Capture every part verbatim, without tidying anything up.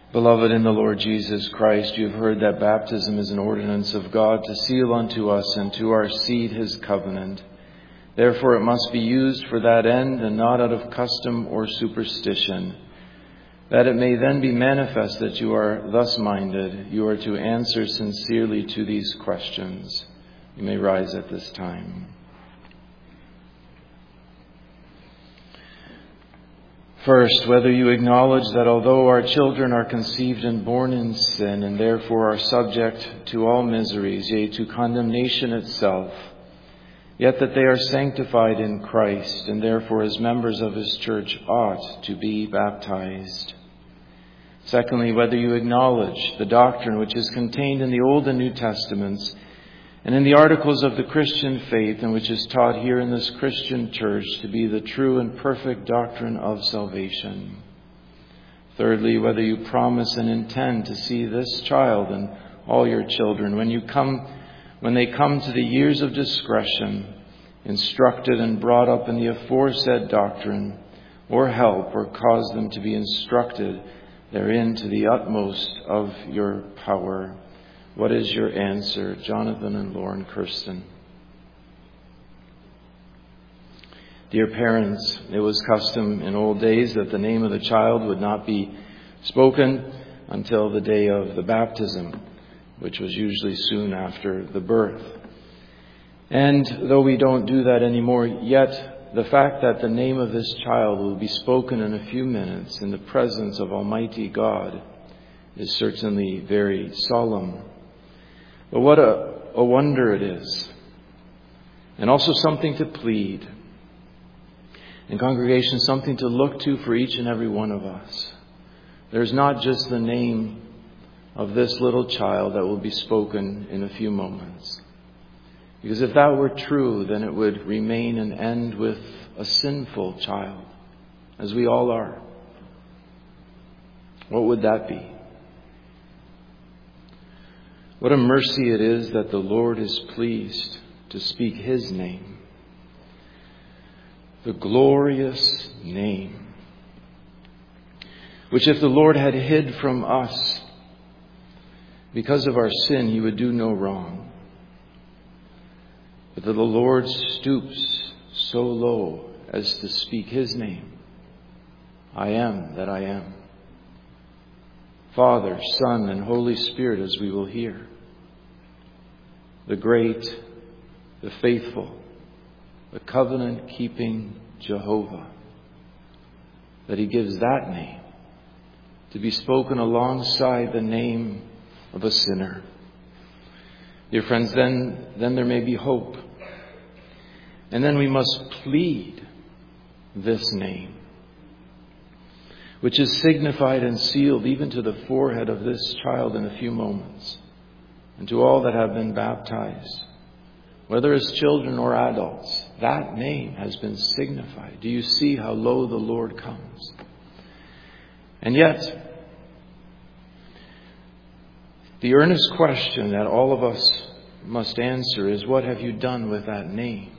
Beloved in the Lord Jesus Christ, you have heard that baptism is an ordinance of God to seal unto us and to our seed his covenant. Therefore it must be used for that end and not out of custom or superstition. That it may then be manifest that you are thus minded, you are to answer sincerely to these questions. You may rise at this time. First, whether you acknowledge that although our children are conceived and born in sin and therefore are subject to all miseries, yea, to condemnation itself, yet that they are sanctified in Christ and therefore as members of his church ought to be baptized. Secondly, whether you acknowledge the doctrine which is contained in the Old and New Testaments and in the articles of the Christian faith and which is taught here in this Christian church to be the true and perfect doctrine of salvation. Thirdly, whether you promise and intend to see this child and all your children when you come, when they come to the years of discretion, instructed and brought up in the aforesaid doctrine, or help or cause them to be instructed therein to the utmost of your power. What is your answer, Jonathan and Lauren Kirsten? Dear parents, it was custom in old days that the name of the child would not be spoken until the day of the baptism, which was usually soon after the birth. And though we don't do that anymore, yet the fact that the name of this child will be spoken in a few minutes in the presence of Almighty God is certainly very solemn. But what a, a wonder it is, and also something to plead. And congregation, something to look to for each and every one of us. There's not just the name of this little child that will be spoken in a few moments. Because if that were true, then it would remain and end with a sinful child, as we all are. What would that be? What a mercy it is that the Lord is pleased to speak his name. The glorious name, which if the Lord had hid from us because of our sin, he would do no wrong. But that the Lord stoops so low as to speak his name. I am that I am. Father, Son, and Holy Spirit, as we will hear. The great, the faithful, the covenant-keeping Jehovah. That he gives that name to be spoken alongside the name of a sinner. Dear friends, then, then there may be hope. And then we must plead this name, which is signified and sealed even to the forehead of this child in a few moments, and to all that have been baptized, whether as children or adults. That name has been signified. Do you see how low the Lord comes? And yet, the earnest question that all of us must answer is, what have you done with that name?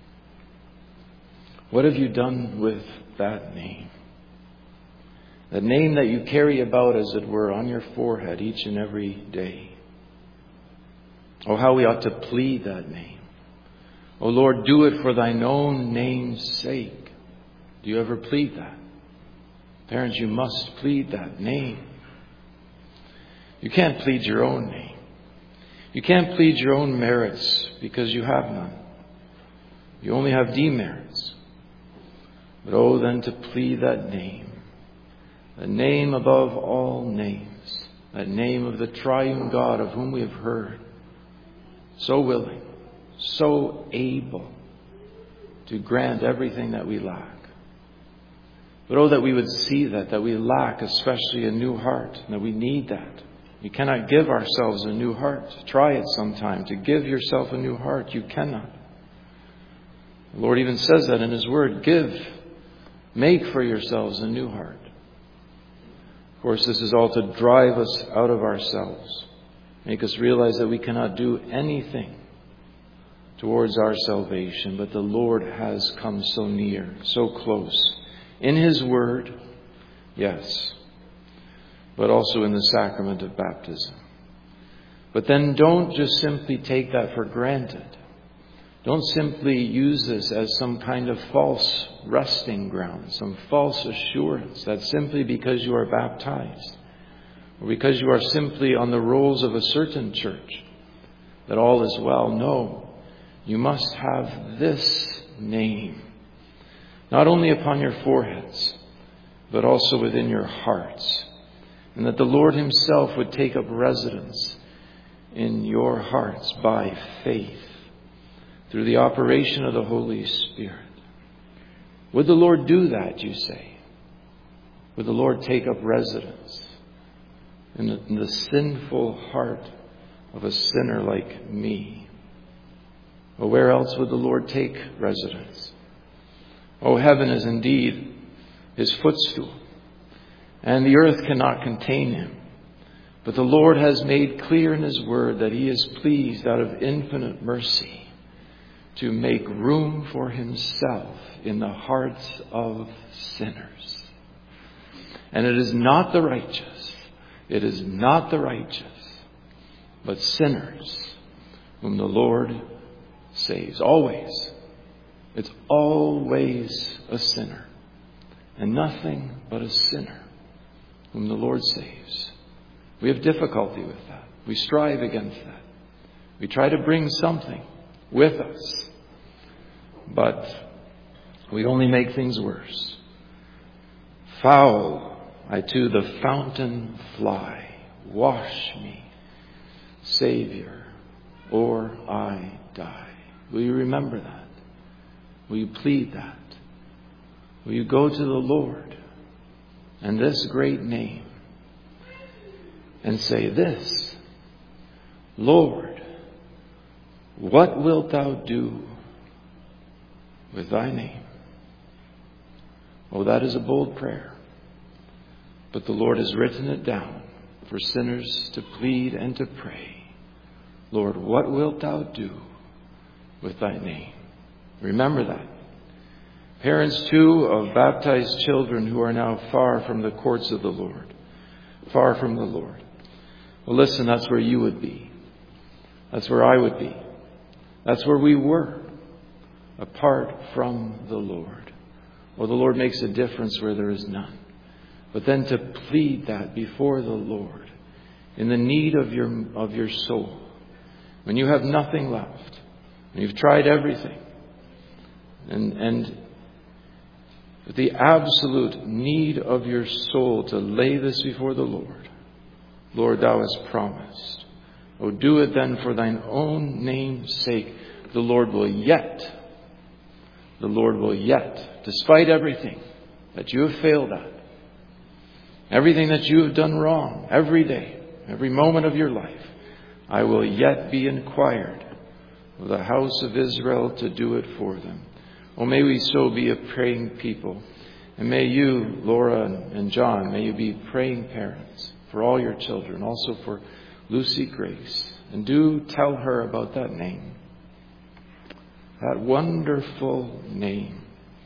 What have you done with that name? The name that you carry about, as it were, on your forehead each and every day. Oh, how we ought to plead that name. Oh, Lord, do it for thine own name's sake. Do you ever plead that? Parents, you must plead that name. You can't plead your own name. You can't plead your own merits because you have none. You only have demerits. But oh, then to plead that name. The name above all names. That name of the triune God of whom we have heard. So willing, so able to grant everything that we lack. But oh, that we would see that, that we lack especially a new heart, and that we need that. We cannot give ourselves a new heart. Try it sometime. To give yourself a new heart, you cannot. The Lord even says that in his word. Give, make for yourselves a new heart. Of course, this is all to drive us out of ourselves. Make us realize that we cannot do anything towards our salvation, but the Lord has come so near, so close. In his word, yes. but also in the sacrament of baptism. But then don't just simply take that for granted. Don't simply use this as some kind of false resting ground, some false assurance that simply because you are baptized, or because you are simply on the rolls of a certain church, that all is well. No, you must have this name, not only upon your foreheads, but also within your hearts. And that the Lord himself would take up residence in your hearts by faith through the operation of the Holy Spirit. Would the Lord do that, you say? Would the Lord take up residence in the, in the sinful heart of a sinner like me? Or where else would the Lord take residence? Oh, heaven is indeed his footstool, and the earth cannot contain him. But the Lord has made clear in his word that he is pleased out of infinite mercy to make room for himself in the hearts of sinners. And it is not the righteous, it is not the righteous, but sinners whom the Lord saves. Always. It's always a sinner, and nothing but a sinner whom the Lord saves. We have difficulty with that. We strive against that. We try to bring something with us, but we only make things worse. Foul I to the fountain fly. Wash me, Savior, or I die. Will you remember that? Will you plead that? Will you go to the Lord and this great name and say this: Lord, what wilt thou do with thy name? Oh, that is a bold prayer. But the Lord has written it down for sinners to plead and to pray. Lord, what wilt thou do with thy name? Remember that. Parents, too, of baptized children who are now far from the courts of the Lord. Far from the Lord. Well, listen, that's where you would be. That's where I would be. That's where we were, apart from the Lord. Well, the Lord makes a difference where there is none. But then to plead that before the Lord, in the need of your of your soul, when you have nothing left, when you've tried everything, and and with the absolute need of your soul to lay this before the Lord. Lord, thou hast promised. Oh, do it then for thine own name's sake. The Lord will yet, the Lord will yet, despite everything that you have failed at, everything that you have done wrong, every day, every moment of your life, I will yet be inquired of the house of Israel to do it for them. Oh, may we so be a praying people. And may you, Laura and John, may you be praying parents for all your children, also for Lucy Grace. And do tell her about that name. That wonderful name.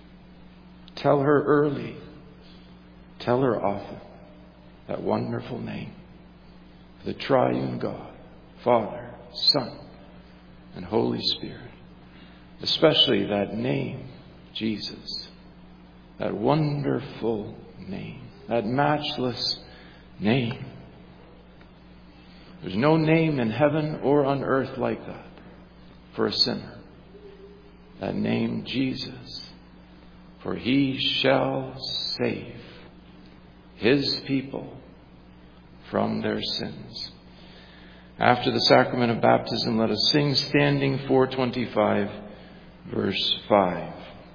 Tell her early. Tell her often. That wonderful name. The triune God, Father, Son, and Holy Spirit. Especially that name, Jesus. That wonderful name. That matchless name. There's no name in heaven or on earth like that for a sinner. That name, Jesus. For he shall save his people from their sins. After the sacrament of baptism, let us sing standing four twenty-five, verse five.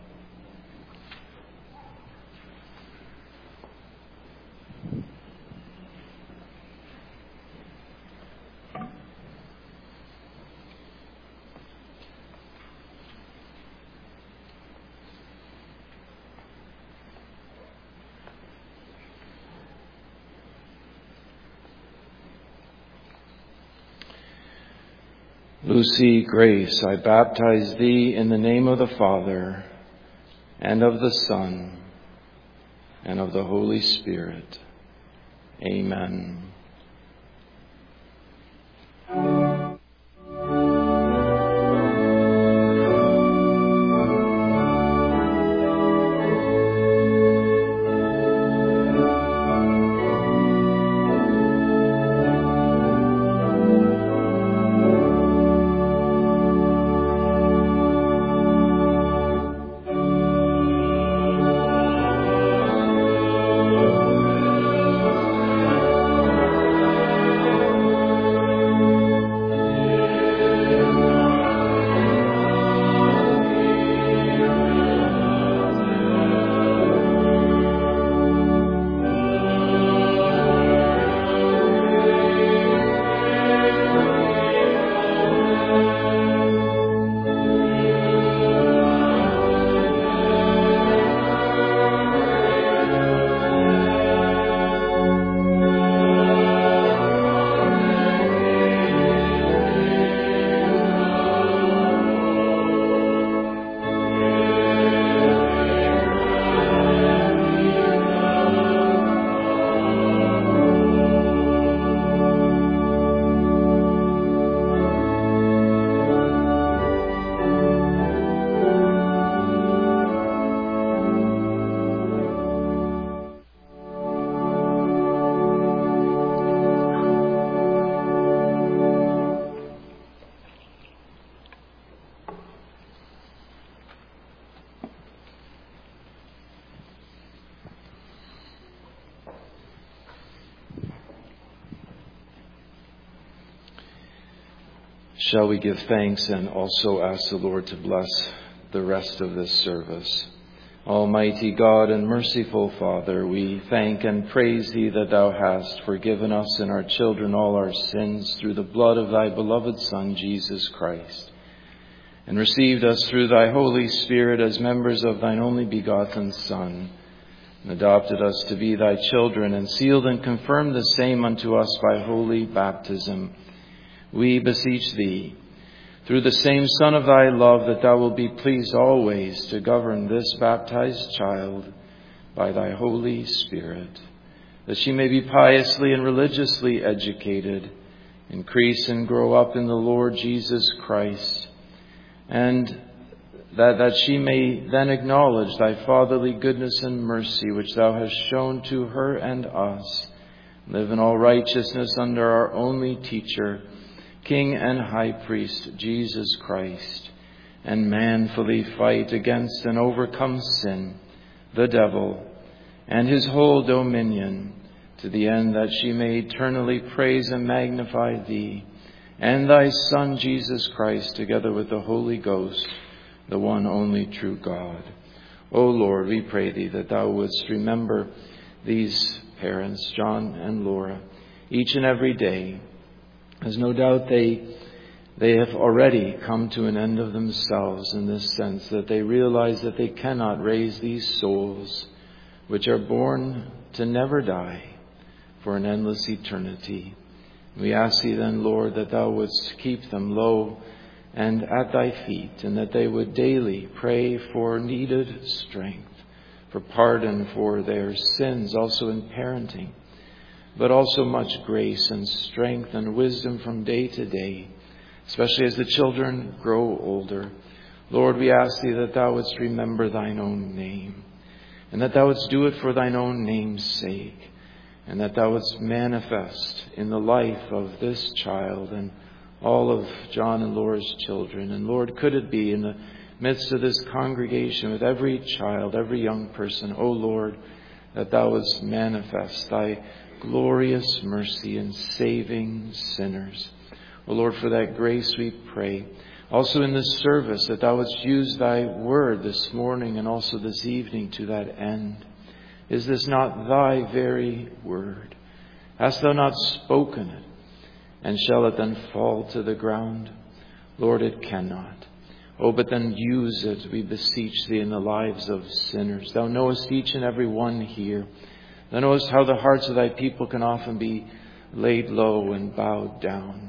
Lucy Grace, I baptize thee in the name of the Father, and of the Son, and of the Holy Spirit. Amen. Shall we give thanks and also ask the Lord to bless the rest of this service? Almighty God and merciful Father, we thank and praise Thee that Thou hast forgiven us and our children all our sins through the blood of Thy beloved Son, Jesus Christ, and received us through Thy Holy Spirit as members of Thine only begotten Son, and adopted us to be Thy children, and sealed and confirmed the same unto us by holy baptism. We beseech Thee, through the same Son of Thy love, that Thou wilt be pleased always to govern this baptized child by Thy Holy Spirit, that she may be piously and religiously educated, increase and grow up in the Lord Jesus Christ, and that, that she may then acknowledge Thy fatherly goodness and mercy, which Thou hast shown to her and us, live in all righteousness under our only teacher, King and High Priest, Jesus Christ, and manfully fight against and overcome sin, the devil, and his whole dominion, to the end that she may eternally praise and magnify Thee, and Thy Son, Jesus Christ, together with the Holy Ghost, the one only true God. O Lord, we pray Thee that Thou wouldst remember these parents, John and Laura, each and every day, as no doubt they they have already come to an end of themselves, in this sense that they realize that they cannot raise these souls which are born to never die for an endless eternity. We ask Thee then, Lord, that Thou wouldst keep them low and at Thy feet, and that they would daily pray for needed strength, for pardon for their sins, also in parenting, but also much grace and strength and wisdom from day to day, especially as the children grow older. Lord, we ask Thee that Thou wouldst remember Thine own name, and that Thou wouldst do it for Thine own name's sake, and that Thou wouldst manifest in the life of this child and all of John and Laura's children. And Lord, could it be in the midst of this congregation with every child, every young person, O Lord, that Thou wouldst manifest Thy glorious mercy in saving sinners. O Lord, for that grace we pray. Also in this service, that Thou wouldst use Thy word this morning and also this evening to that end. Is this not Thy very word? Hast Thou not spoken it? And shall it then fall to the ground? Lord, it cannot. Oh, but then use it, we beseech Thee, in the lives of sinners. Thou knowest each and every one here. Thou knowest how the hearts of Thy people can often be laid low and bowed down.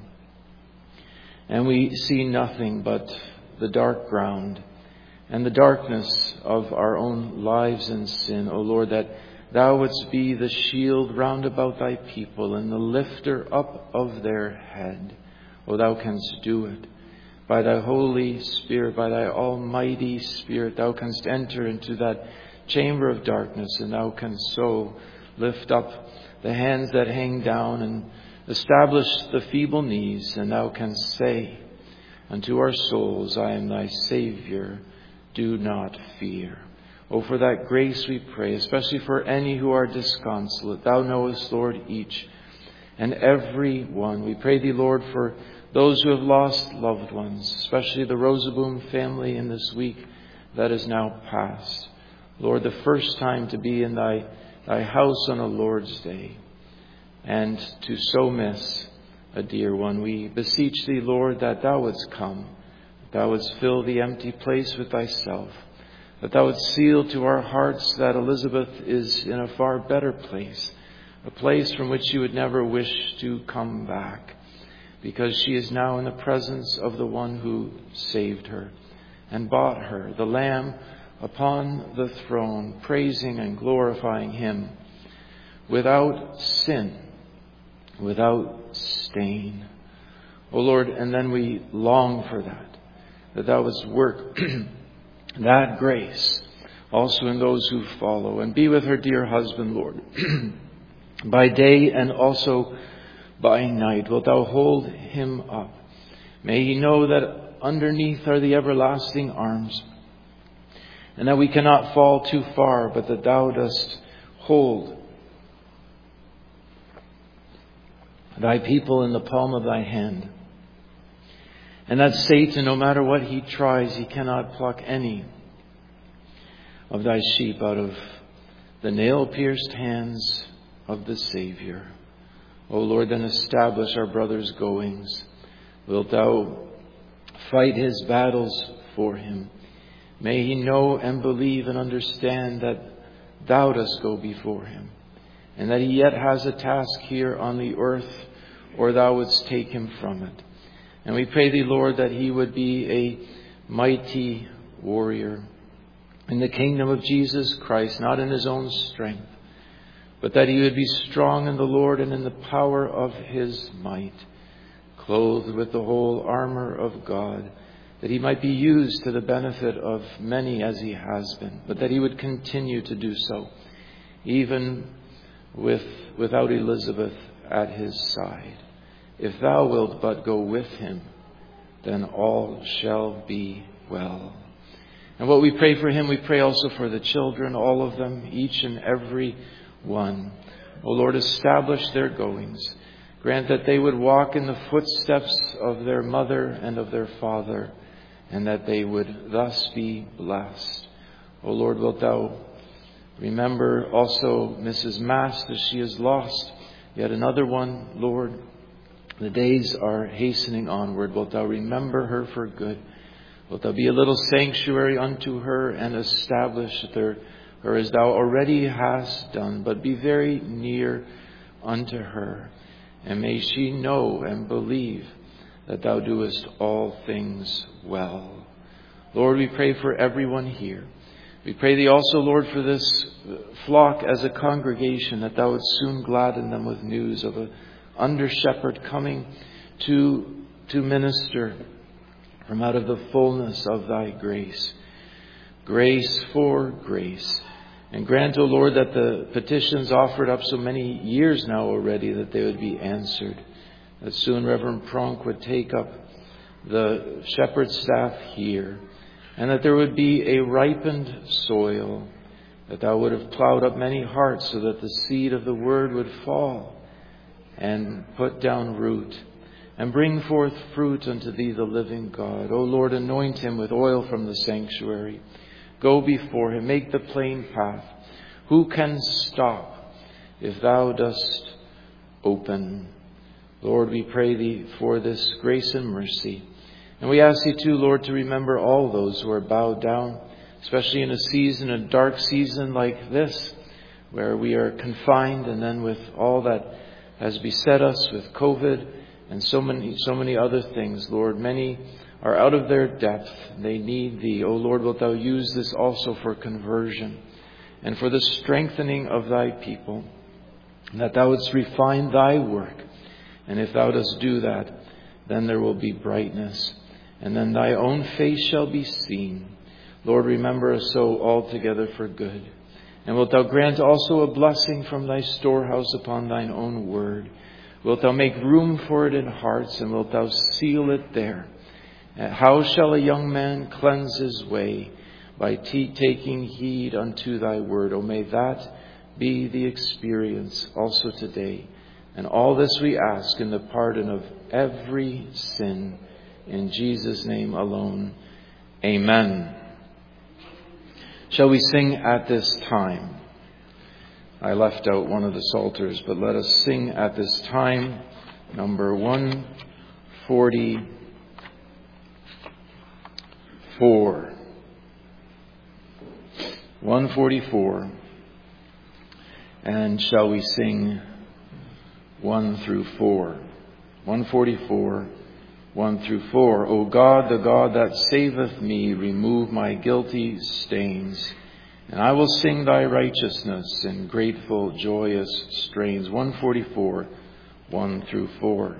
And we see nothing but the dark ground and the darkness of our own lives in sin. O Lord, that thou wouldst be the shield round about thy people and the lifter up of their head. O thou canst do it. By thy Holy Spirit, by thy almighty Spirit, thou canst enter into that chamber of darkness, and thou canst so lift up the hands that hang down and establish the feeble knees, and thou canst say unto our souls, I am thy Savior, do not fear. Oh, for that grace we pray, especially for any who are disconsolate. Thou knowest, Lord, each and every one. We pray thee, Lord, for those who have lost loved ones, especially the Rosaboom family in this week that is now past. Lord, the first time to be in thy, thy house on a Lord's Day and to so miss a dear one. We beseech thee, Lord, that thou wouldst come, that thou wouldst fill the empty place with thyself, that thou wouldst seal to our hearts that Elizabeth is in a far better place, a place from which she would never wish to come back, because she is now in the presence of the one who saved her and bought her, the Lamb upon the throne, praising and glorifying him without sin, without stain. O Lord, and then we long for that, that thou wouldst work that grace also in those who follow, and be with her dear husband, Lord, by day and also by night. Wilt thou hold him up? May he know that underneath are the everlasting arms, and that we cannot fall too far, but that thou dost hold thy people in the palm of thy hand, and that Satan, no matter what he tries, he cannot pluck any of thy sheep out of the nail-pierced hands of the Savior. O Lord, then establish our brother's goings. Wilt thou fight his battles for him? May he know and believe and understand that thou dost go before him, and that he yet has a task here on the earth, or thou wouldst take him from it. And we pray thee, Lord, that he would be a mighty warrior in the kingdom of Jesus Christ, not in his own strength, but that he would be strong in the Lord and in the power of his might, clothed with the whole armor of God, that he might be used to the benefit of many as he has been, but that he would continue to do so, even with without Elizabeth at his side. If thou wilt but go with him, then all shall be well. And what we pray for him, we pray also for the children, all of them, each and every one. O Lord, establish their goings. Grant that they would walk in the footsteps of their mother and of their father, and that they would thus be blessed. O Lord, wilt thou remember also Missus Mast, as she has lost yet another one, Lord. The days are hastening onward. Wilt thou remember her for good? Wilt thou be a little sanctuary unto her and establish her, her as thou already hast done, but be very near unto her. And may she know and believe that thou doest all things well. Lord, we pray for everyone here. We pray thee also, Lord, for this flock as a congregation, that thou wouldst soon gladden them with news of a under shepherd coming to, to minister from out of the fullness of thy grace. Grace for grace. And grant, O Lord, that the petitions offered up so many years now already, that they would be answered. That soon Reverend Pronk would take up the shepherd staff here, and that there would be a ripened soil, that thou would have plowed up many hearts so that the seed of the word would fall and put down root and bring forth fruit unto thee, the living God. O Lord, anoint him with oil from the sanctuary. Go before him, make the plain path. Who can stop if thou dost open? Lord, we pray thee for this grace and mercy. And we ask thee too, Lord, to remember all those who are bowed down, especially in a season, a dark season like this, where we are confined, and then with all that has beset us with COVID and so many, so many other things, Lord. Many are out of their depth. They need thee. O Lord, wilt thou use this also for conversion, and for the strengthening of thy people, and that thou wouldst refine thy work. And if thou dost do that, then there will be brightness, and then thy own face shall be seen. Lord, remember us so altogether for good. And wilt thou grant also a blessing from thy storehouse upon thine own word? Wilt thou make room for it in hearts, and wilt thou seal it there? How shall a young man cleanse his way? By t- taking heed unto thy word. O may that be the experience also today. And all this we ask in the pardon of every sin. In Jesus' name alone. Amen. Shall we sing at this time? I left out one of the psalters, but let us sing at this time number one forty-four. one forty-four. And shall we sing one through four? one forty-four, one through four. O God, the God that saveth me, remove my guilty stains, and I will sing thy righteousness in grateful, joyous strains. one forty-four, one through four.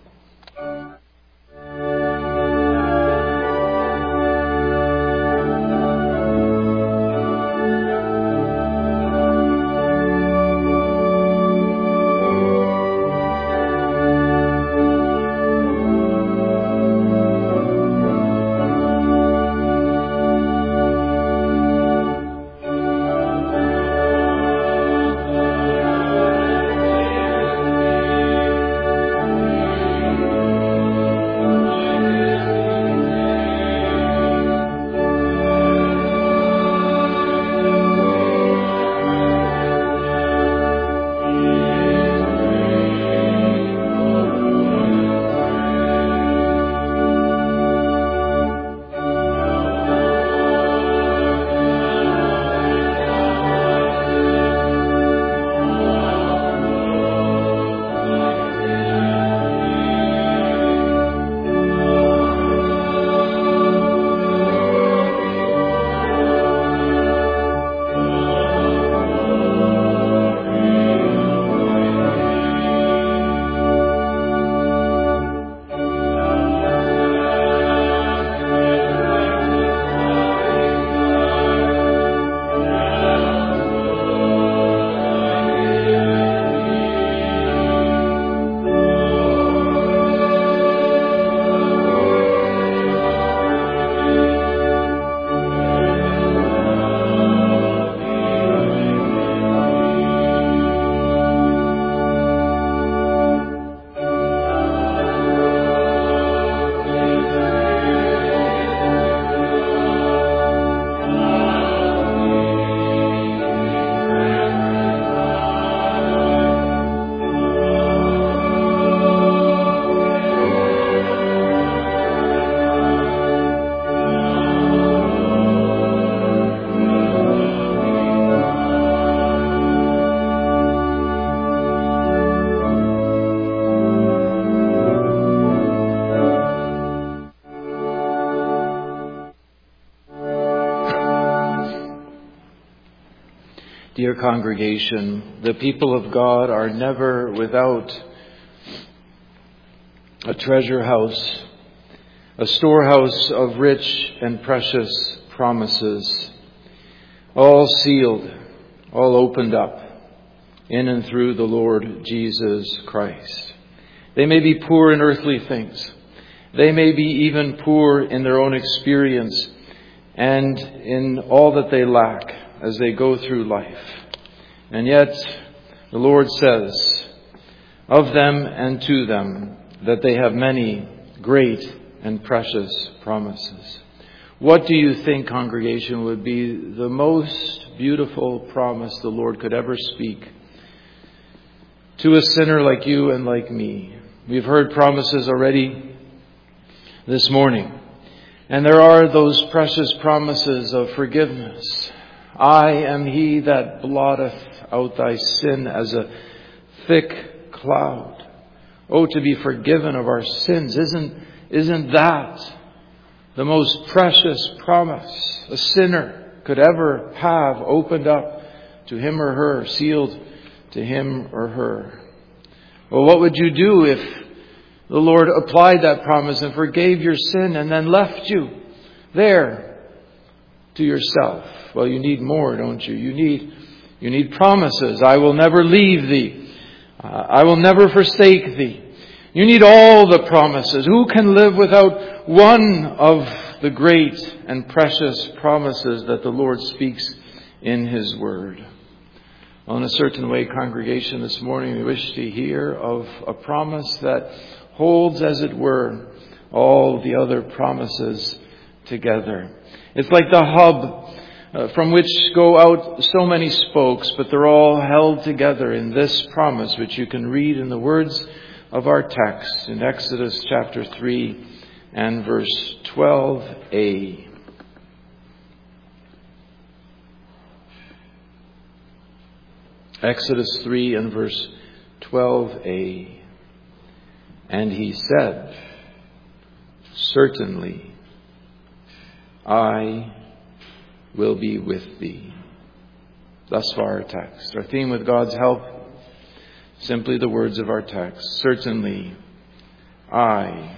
Dear congregation, the people of God are never without a treasure house, a storehouse of rich and precious promises, all sealed, all opened up in and through the Lord Jesus Christ. They may be poor in earthly things. They may be even poor in their own experience and in all that they lack as they go through life. And yet, the Lord says of them and to them that they have many great and precious promises. What do you think, congregation, would be the most beautiful promise the Lord could ever speak to a sinner like you and like me? We've heard promises already this morning. And there are those precious promises of forgiveness. I am he that blotteth out thy sin as a thick cloud. Oh, to be forgiven of our sins. Isn't, isn't that the most precious promise a sinner could ever have opened up to him or her, sealed to him or her. Well, what would you do if the Lord applied that promise and forgave your sin and then left you there to yourself? Well, you need more, don't you? You need, you need promises. I will never leave thee. Uh, I will never forsake thee. You need all the promises. Who can live without one of the great and precious promises that the Lord speaks in His Word? Well, in a certain way, congregation, this morning we wish to hear of a promise that holds, as it were, all the other promises together. It's like the hub uh, from which go out so many spokes, but they're all held together in this promise, which you can read in the words of our text in Exodus chapter three and verse twelve a. Exodus three and verse twelve a. And he said, certainly I will be with thee. Thus far our text. Our theme, with God's help, simply the words of our text. Certainly I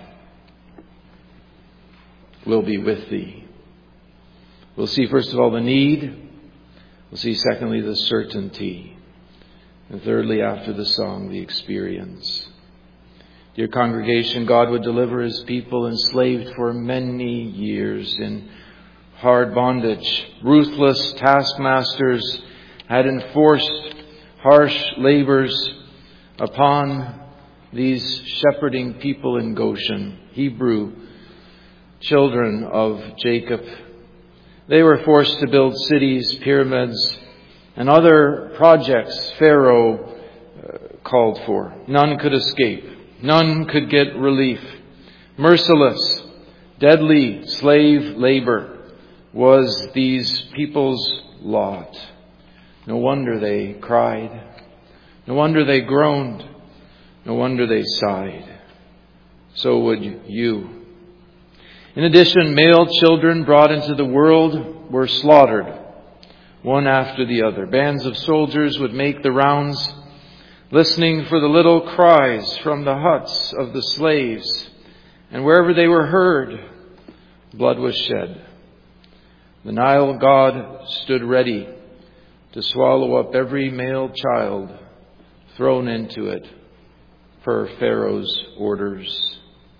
will be with thee. We'll see first of all the need. We'll see secondly the certainty. And thirdly, after the song, the experience. Dear congregation, God would deliver His people enslaved for many years in hard bondage. Ruthless taskmasters had enforced harsh labors upon these shepherding people in Goshen, Hebrew children of Jacob. They were forced to build cities, pyramids, and other projects Pharaoh uh, called for. None could escape. None could get relief. Merciless, deadly slave labor was these people's lot. No wonder they cried. No wonder they groaned. No wonder they sighed. So would you. In addition, male children brought into the world were slaughtered, one after the other. Bands of soldiers would make the rounds, listening for the little cries from the huts of the slaves. And wherever they were heard, blood was shed. The Nile god stood ready to swallow up every male child thrown into it per Pharaoh's orders.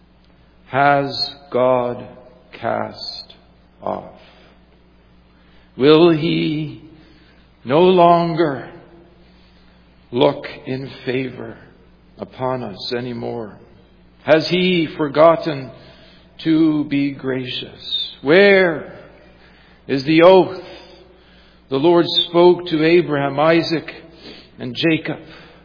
Has God cast off? Will He no longer look in favor upon us anymore? Has He forgotten to be gracious? Where is the oath the Lord spoke to Abraham, Isaac, and Jacob?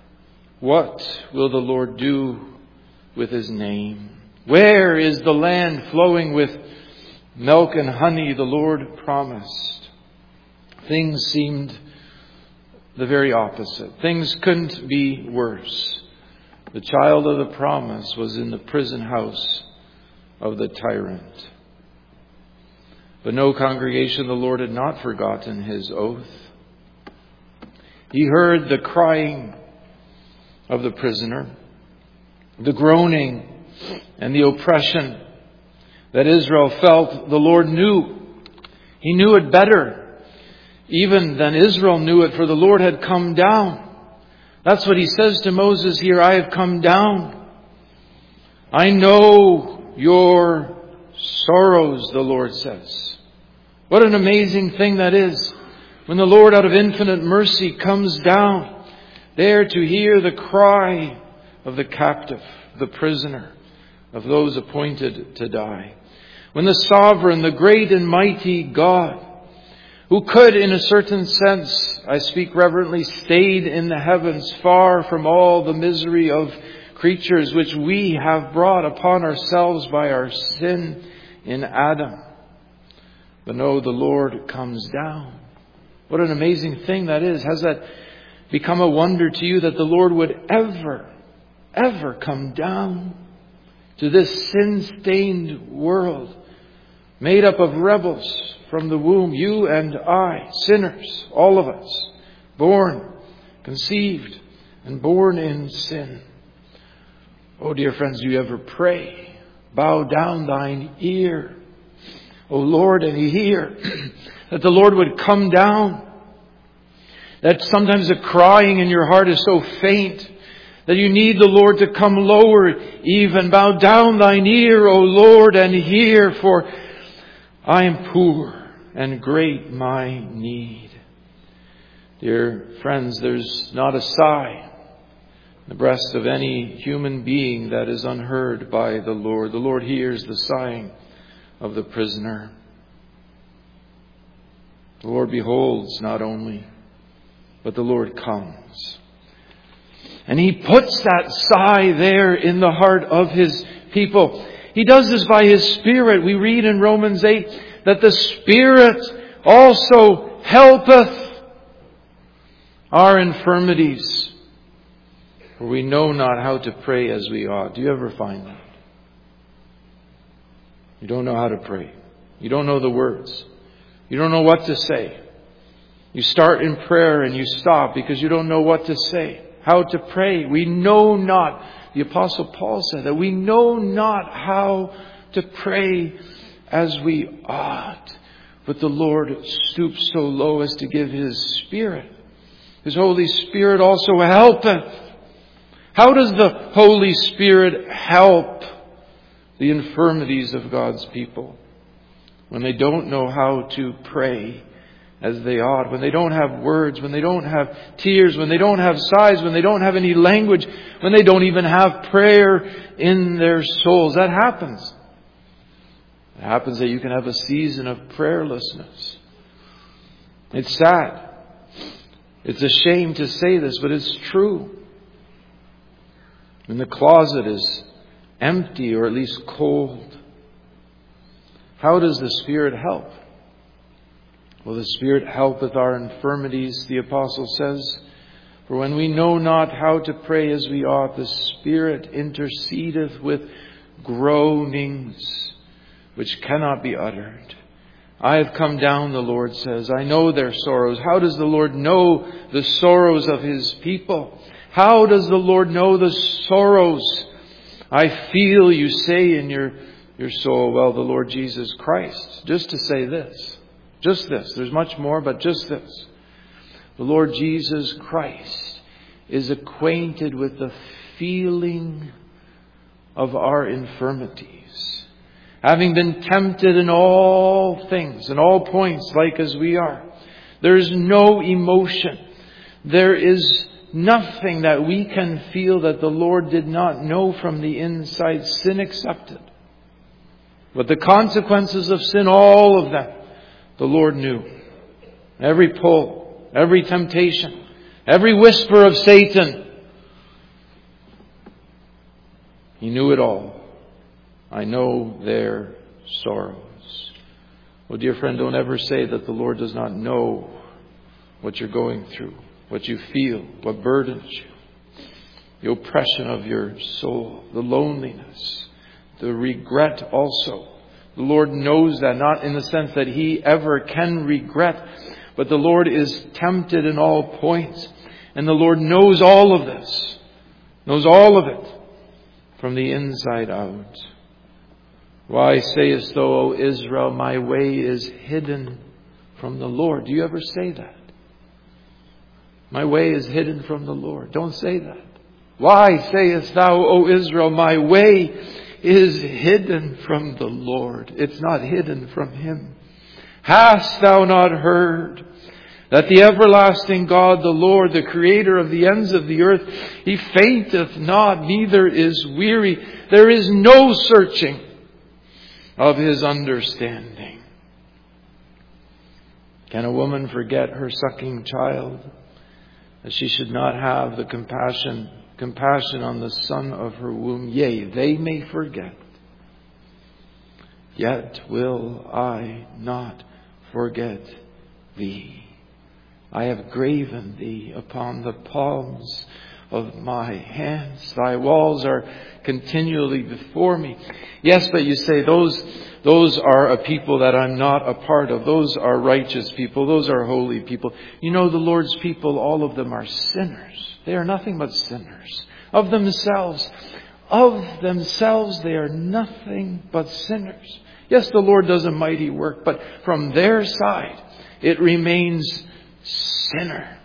What will the Lord do with His name? Where is the land flowing with milk and honey the Lord promised? Things seemed the very opposite. Things couldn't be worse. The child of the promise was in the prison house of the tyrant. But no, congregation, the Lord had not forgotten His oath. He heard the crying of the prisoner, the groaning and the oppression that Israel felt. The Lord knew. He knew it better even than Israel knew it, for the Lord had come down. That's what He says to Moses here. I have come down. I know your sorrows, the Lord says. What an amazing thing that is, when the Lord out of infinite mercy comes down there to hear the cry of the captive, the prisoner, of those appointed to die. When the sovereign, the great and mighty God, who could, in a certain sense, I speak reverently, stayed in the heavens, far from all the misery of creatures which we have brought upon ourselves by our sin in Adam. But no, the Lord comes down. What an amazing thing that is. Has that become a wonder to you, that the Lord would ever, ever come down to this sin-stained world, made up of rebels from the womb, you and I, sinners, all of us, born, conceived, and born in sin. Oh, dear friends, do you ever pray? Bow down thine ear, O Lord, and hear. That the Lord would come down. That sometimes the crying in your heart is so faint that you need the Lord to come lower even. Bow down thine ear, O Lord, and hear, for I am poor and great my need. Dear friends, there's not a sigh in the breast of any human being that is unheard by the Lord. The Lord hears the sighing of the prisoner. The Lord beholds not only, but the Lord comes. And He puts that sigh there in the heart of His people. He does this by His Spirit. We read in Romans eight that the Spirit also helpeth our infirmities, for we know not how to pray as we ought. Do you ever find that? You don't know how to pray. You don't know the words. You don't know what to say. You start in prayer and you stop because you don't know what to say. How to pray. We know not. The Apostle Paul said that we know not how to pray as we ought. But the Lord stoops so low as to give His Spirit. His Holy Spirit also helpeth. How does the Holy Spirit help the infirmities of God's people? When they don't know how to pray as they ought, when they don't have words, when they don't have tears, when they don't have sighs, when they don't have any language, when they don't even have prayer in their souls. That happens. It happens that you can have a season of prayerlessness. It's sad. It's a shame to say this, but it's true. When the closet is empty or at least cold, how does the Spirit help? Well, the Spirit helpeth our infirmities, the Apostle says. For when we know not how to pray as we ought, the Spirit intercedeth with groanings which cannot be uttered. I have come down, the Lord says. I know their sorrows. How does the Lord know the sorrows of His people? How does the Lord know the sorrows? I feel, you say in your, your soul, well, the Lord Jesus Christ. Just to say this. Just this. There's much more, but just this. The Lord Jesus Christ is acquainted with the feeling of our infirmities. Having been tempted in all things, in all points, like as we are. There is no emotion. There is nothing that we can feel that the Lord did not know from the inside, sin accepted. But the consequences of sin, all of them, the Lord knew. Every pull, every temptation, every whisper of Satan. He knew it all. I know their sorrows. Well, dear friend, don't ever say that the Lord does not know what you're going through, what you feel, what burdens you, the oppression of your soul, the loneliness, the regret also. The Lord knows that, not in the sense that He ever can regret, but the Lord is tempted in all points. And the Lord knows all of this, knows all of it from the inside out. Why sayest thou, O Israel, my way is hidden from the Lord? Do you ever say that? My way is hidden from the Lord. Don't say that. Why sayest thou, O Israel, my way is hidden from the Lord? It's not hidden from Him. Hast thou not heard that the everlasting God, the Lord, the Creator of the ends of the earth, He fainteth not, neither is weary. There is no searching of His understanding. Can a woman forget her sucking child, that she should not have the compassion compassion on the son of her womb? Yea, they may forget, yet will I not forget thee. I have graven thee upon the palms of my hands. Thy walls are continually before me. Yes, but you say those Those are a people that I'm not a part of. Those are righteous people. Those are holy people. You know, the Lord's people, all of them are sinners. They are nothing but sinners. Of themselves. Of themselves, they are nothing but sinners. Yes, the Lord does a mighty work, but from their side, it remains sinner.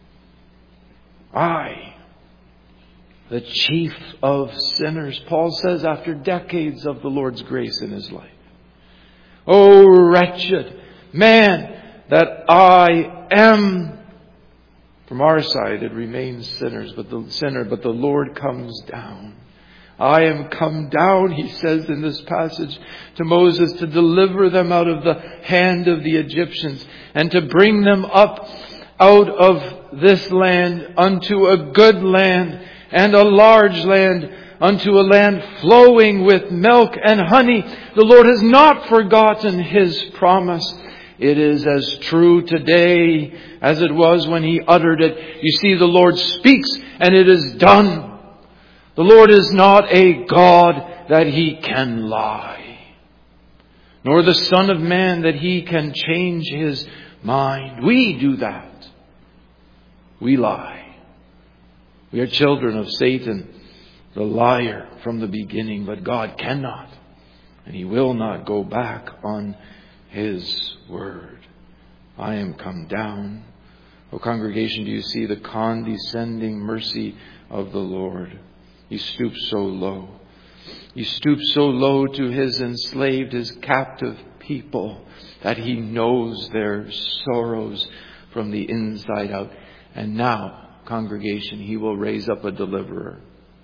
I, the chief of sinners, Paul says after decades of the Lord's grace in his life. Oh, wretched man that I am. From our side, it remains sinners, but the sinner, but the Lord comes down. I am come down, he says in this passage to Moses, to deliver them out of the hand of the Egyptians and to bring them up out of this land unto a good land and a large land, unto a land flowing with milk and honey. The Lord has not forgotten His promise. It is as true today as it was when He uttered it. You see, the Lord speaks and it is done. The Lord is not a God that He can lie, nor the Son of Man that He can change His mind. We do that. We lie. We are children of Satan, the liar from the beginning, but God cannot, and He will not go back on His word. I am come down. O congregation, do you see the condescending mercy of the Lord? He stoops so low. He stoops so low to His enslaved, His captive people, that He knows their sorrows from the inside out. And now, congregation, He will raise up a deliverer.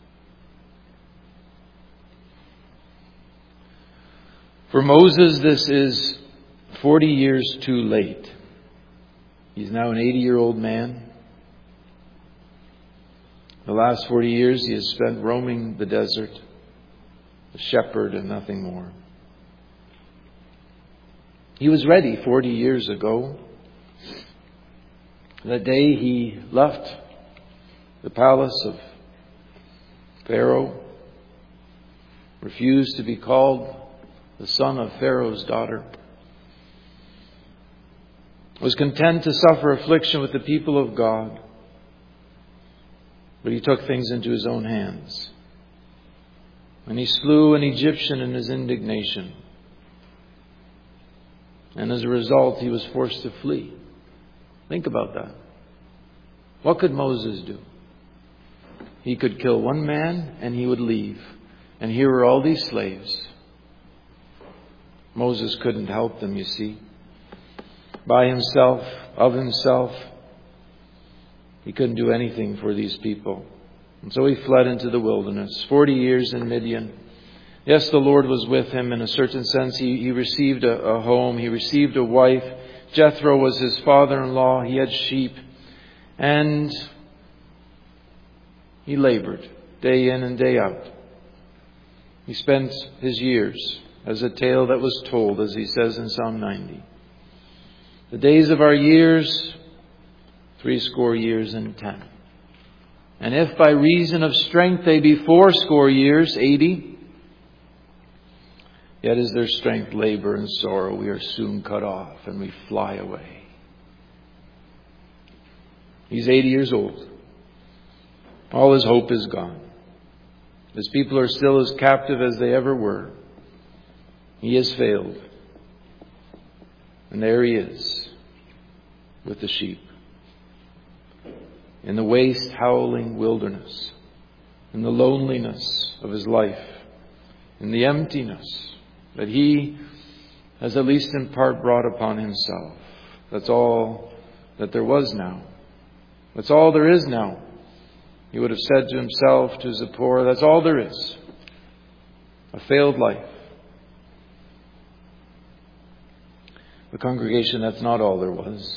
For Moses, this is forty years too late. He's now an eighty-year-old man. The last forty years he has spent roaming the desert, a shepherd and nothing more. He was ready forty years ago. The day he left the palace of Pharaoh, refused to be called the son of Pharaoh's daughter, was content to suffer affliction with the people of God. But he took things into his own hands. And he slew an Egyptian in his indignation. And as a result, he was forced to flee. Think about that. What could Moses do? He could kill one man and he would leave. And here were all these slaves. Moses couldn't help them, you see. By himself, of himself, he couldn't do anything for these people. And so he fled into the wilderness. Forty years in Midian. Yes, the Lord was with him in a certain sense. He, he received a, a home. He received a wife. Jethro was his father-in-law. He had sheep. And he labored day in and day out. He spent his years as a tale that was told, as he says in Psalm ninety. The days of our years, three score years and ten. And if by reason of strength they be fourscore years, eighty, yet is their strength labor and sorrow. We are soon cut off and we fly away. He's eighty years old. All his hope is gone. His people are still as captive as they ever were. He has failed. And there he is with the sheep. In the waste, howling wilderness, in the loneliness of his life, in the emptiness that he has at least in part brought upon himself. That's all that there was now. That's all there is now. He would have said to himself, to Zipporah, that's all there is. A failed life. The congregation, that's not all there was.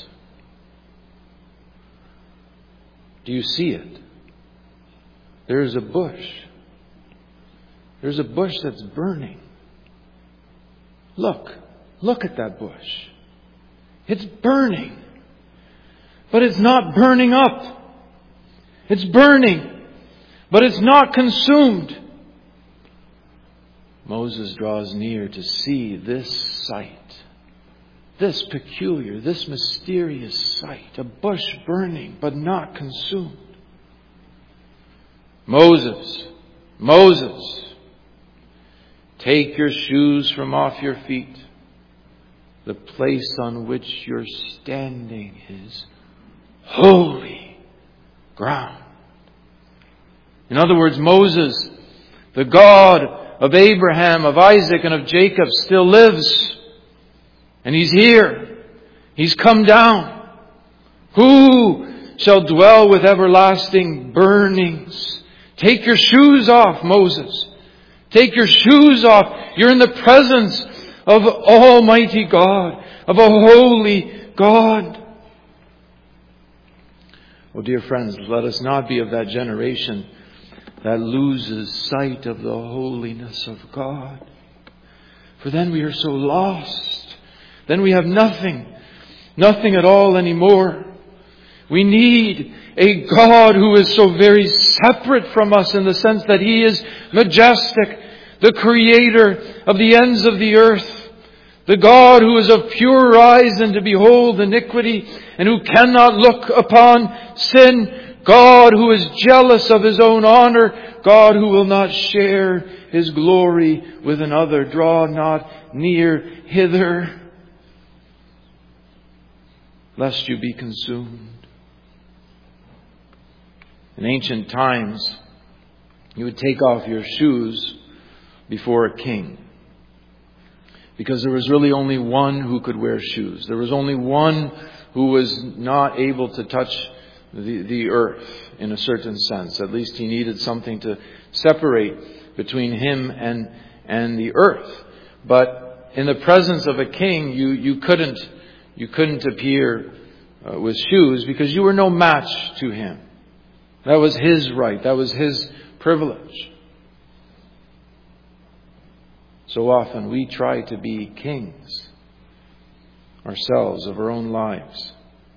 Do you see it? There is a bush. There's a bush that's burning. Look. Look at that bush. It's burning. But it's not burning up. It's burning. But it's not consumed. Moses draws near to see this sight, this peculiar, this mysterious sight, a bush burning but not consumed. Moses, Moses, take your shoes from off your feet. The place on which you're standing is holy ground. In other words, Moses, the God of Abraham, of Isaac, and of Jacob, still lives. And He's here. He's come down. Who shall dwell with everlasting burnings? Take your shoes off, Moses. Take your shoes off. You're in the presence of Almighty God, of a holy God. Oh, dear friends, let us not be of that generation that loses sight of the holiness of God. For then we are so lost. Then we have nothing, nothing at all anymore. We need a God who is so very separate from us in the sense that He is majestic, the creator of the ends of the earth, the God who is of pure eyes and to behold iniquity, and who cannot look upon sin, God who is jealous of His own honor, God who will not share His glory with another. Draw not near hither, lest you be consumed. In ancient times, you would take off your shoes before a king, because there was really only one who could wear shoes. There was only one who was not able to touch the, the earth in a certain sense. At least he needed something to separate between him and, and the earth. But in the presence of a king, you, you couldn't, you couldn't appear uh, with shoes, because you were no match to him. That was his right. That was his privilege. So often we try to be kings ourselves of our own lives.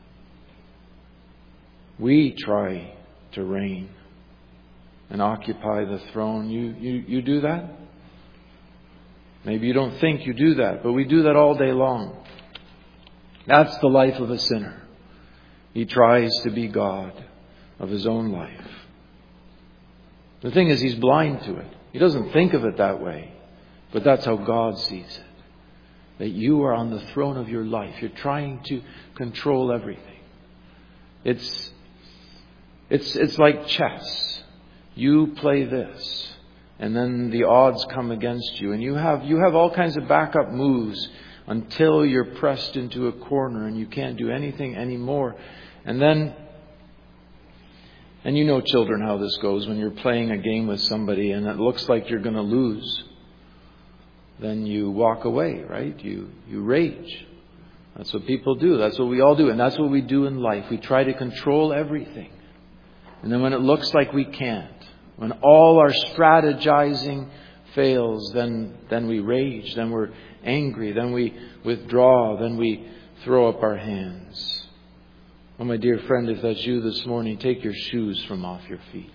We try to reign and occupy the throne. You, you, you do that? Maybe you don't think you do that, but we do that all day long. That's the life of a sinner. He tries to be God of his own life. The thing is, he's blind to it. He doesn't think of it that way. But that's how God sees it. That you are on the throne of your life. You're trying to control everything. It's, it's, it's like chess. You play this, and then the odds come against you. And you have, you have all kinds of backup moves until you're pressed into a corner and you can't do anything anymore. And then, and you know, children, how this goes when you're playing a game with somebody and it looks like you're going to lose. Then you walk away, right? You you rage. That's what people do. That's what we all do. And that's what we do in life. We try to control everything. And then when it looks like we can't, when all our strategizing fails, then, then we rage. Then we're angry. Then we withdraw. Then we throw up our hands. Oh, my dear friend, if that's you this morning, take your shoes from off your feet.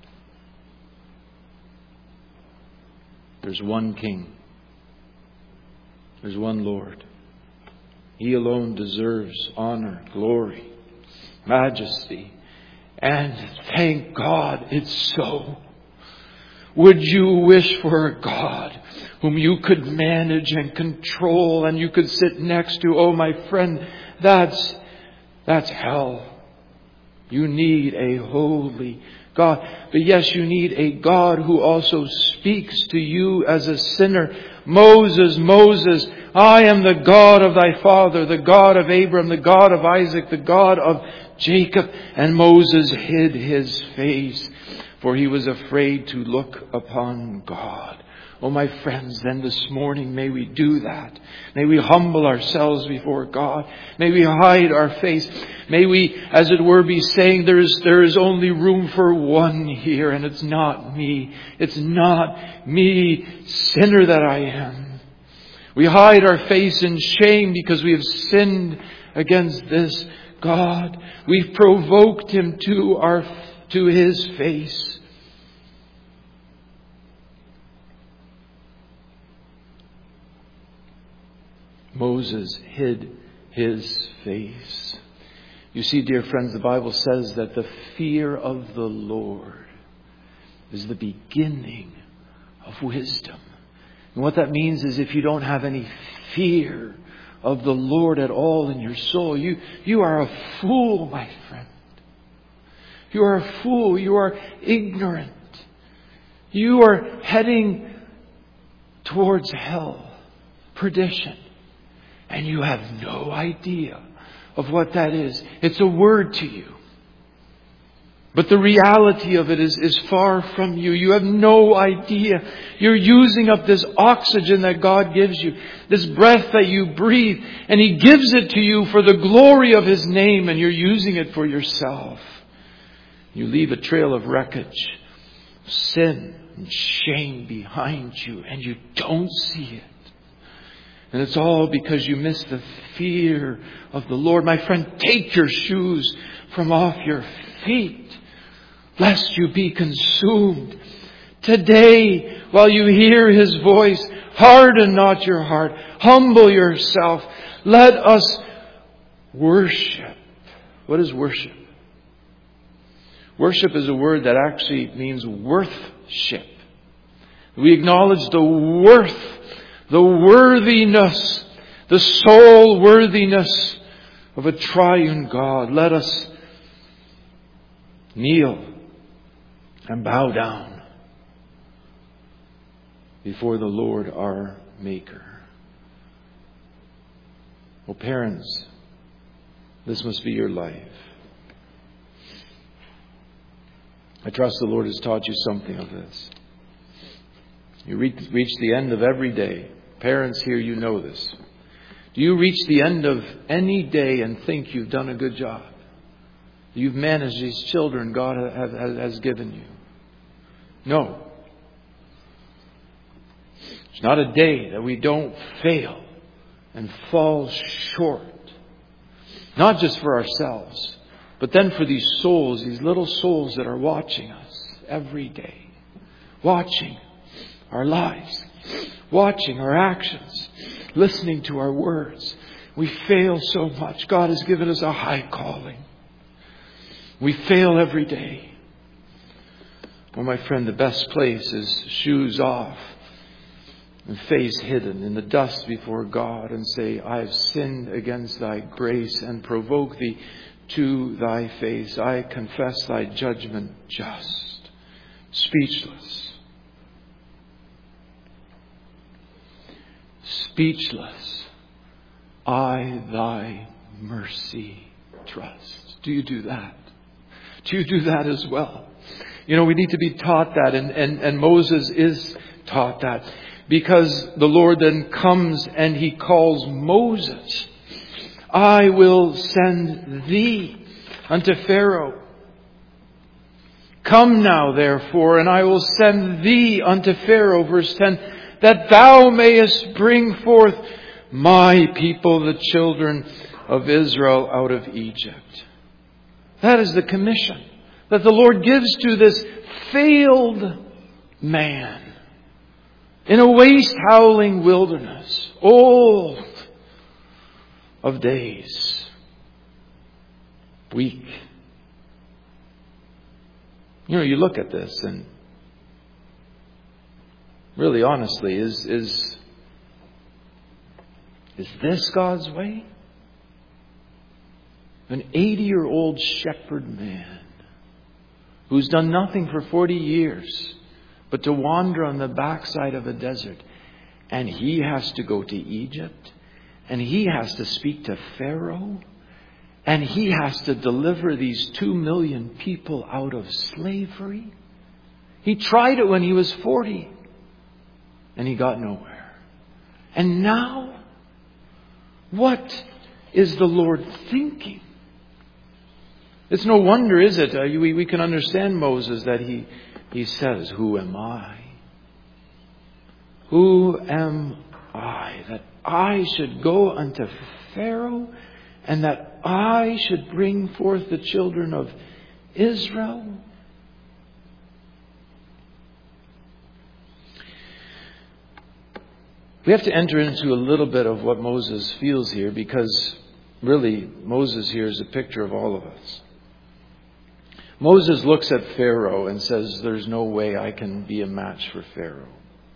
There's one King. There's one Lord. He alone deserves honor, glory, majesty. And thank God it's so. Would you wish for a God whom you could manage and control and you could sit next to? Oh, my friend, that's, that's hell. You need a holy God. But yes, you need a God who also speaks to you as a sinner. Moses, Moses, I am the God of thy father, the God of Abraham, the God of Isaac, the God of Jacob. And Moses hid his face, for he was afraid to look upon God. Oh, my friends, then this morning may we do that. May we humble ourselves before God. May we hide our face. May we, as it were, be saying there is, there is only room for one here, and it's not me. It's not me, sinner that I am. We hide our face in shame because we have sinned against this God. We've provoked Him to our, to His face. Moses hid his face. You see, dear friends, the Bible says that the fear of the Lord is the beginning of wisdom. And what that means is if you don't have any fear of the Lord at all in your soul, you, you are a fool, my friend. You are a fool. You are ignorant. You are heading towards hell, perdition. And you have no idea of what that is. It's a word to you. But the reality of it is, is far from you. You have no idea. You're using up this oxygen that God gives you, this breath that you breathe, and He gives it to you for the glory of His name, and you're using it for yourself. You leave a trail of wreckage, sin and shame behind you, and you don't see it. And it's all because you miss the fear of the Lord. My friend, take your shoes from off your feet, lest you be consumed. Today, while you hear His voice, harden not your heart. Humble yourself. Let us worship. What is worship? Worship is a word that actually means worthship. We acknowledge the worth, the worthiness, the soul worthiness of a triune God. Let us kneel and bow down before the Lord our Maker. Oh, parents, this must be your life. I trust the Lord has taught you something of this. You reach, reach the end of every day. Parents here, you know this. Do you reach the end of any day and think you've done a good job? You've managed these children God has, has given you? No. It's not a day that we don't fail and fall short. Not just for ourselves, but then for these souls, these little souls that are watching us every day. Watching our lives. Watching our actions. Listening to our words. We fail so much. God has given us a high calling. We fail every day. Well, my friend, the best place is shoes off and face hidden in the dust before God and say, I have sinned against Thy grace and provoke Thee to Thy face. I confess Thy judgment just. Speechless. Speechless. I Thy mercy trust. Do you do that? Do you do that as well? You know, we need to be taught that, and, and, and Moses is taught that. Because the Lord then comes and He calls Moses. I will send thee unto Pharaoh. Come now, therefore, and I will send thee unto Pharaoh, verse ten, that thou mayest bring forth my people, the children of Israel, out of Egypt. That is the commission that the Lord gives to this failed man in a waste-howling wilderness, old of days, weak. You know, you look at this and really honestly, is, is, is this God's way? An eighty-year-old shepherd man who's done nothing for forty years but to wander on the backside of a desert. And he has to go to Egypt. And he has to speak to Pharaoh. And he has to deliver these two million people out of slavery. He tried it when he was forty. And he got nowhere. And now, what is the Lord thinking? It's no wonder, is it? Uh, we, we can understand Moses that he, he says, who am I? Who am I that I should go unto Pharaoh and that I should bring forth the children of Israel? We have to enter into a little bit of what Moses feels here, because really Moses here is a picture of all of us. Moses looks at Pharaoh and says, there's no way I can be a match for Pharaoh.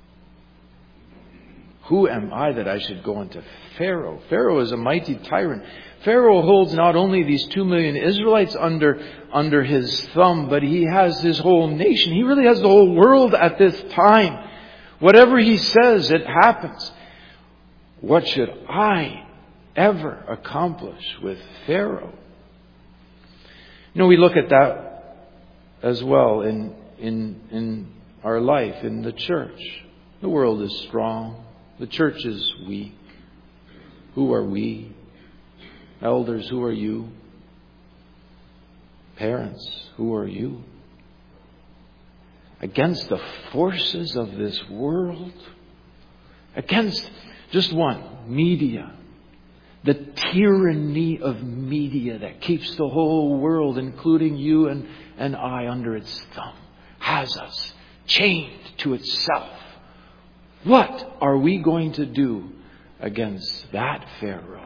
Who am I that I should go into Pharaoh? Pharaoh is a mighty tyrant. Pharaoh holds not only these two million Israelites under, under his thumb, but he has his whole nation. He really has the whole world at this time. Whatever he says, it happens. What should I ever accomplish with Pharaoh? You know, we look at that as well in, in, in our life, in the church. The world is strong. The church is weak. Who are we? Elders, who are you? Parents, who are you? Against the forces of this world? Against just one, media. The tyranny of media that keeps the whole world, including you and, and I, under its thumb, has us chained to itself. What are we going to do against that Pharaoh?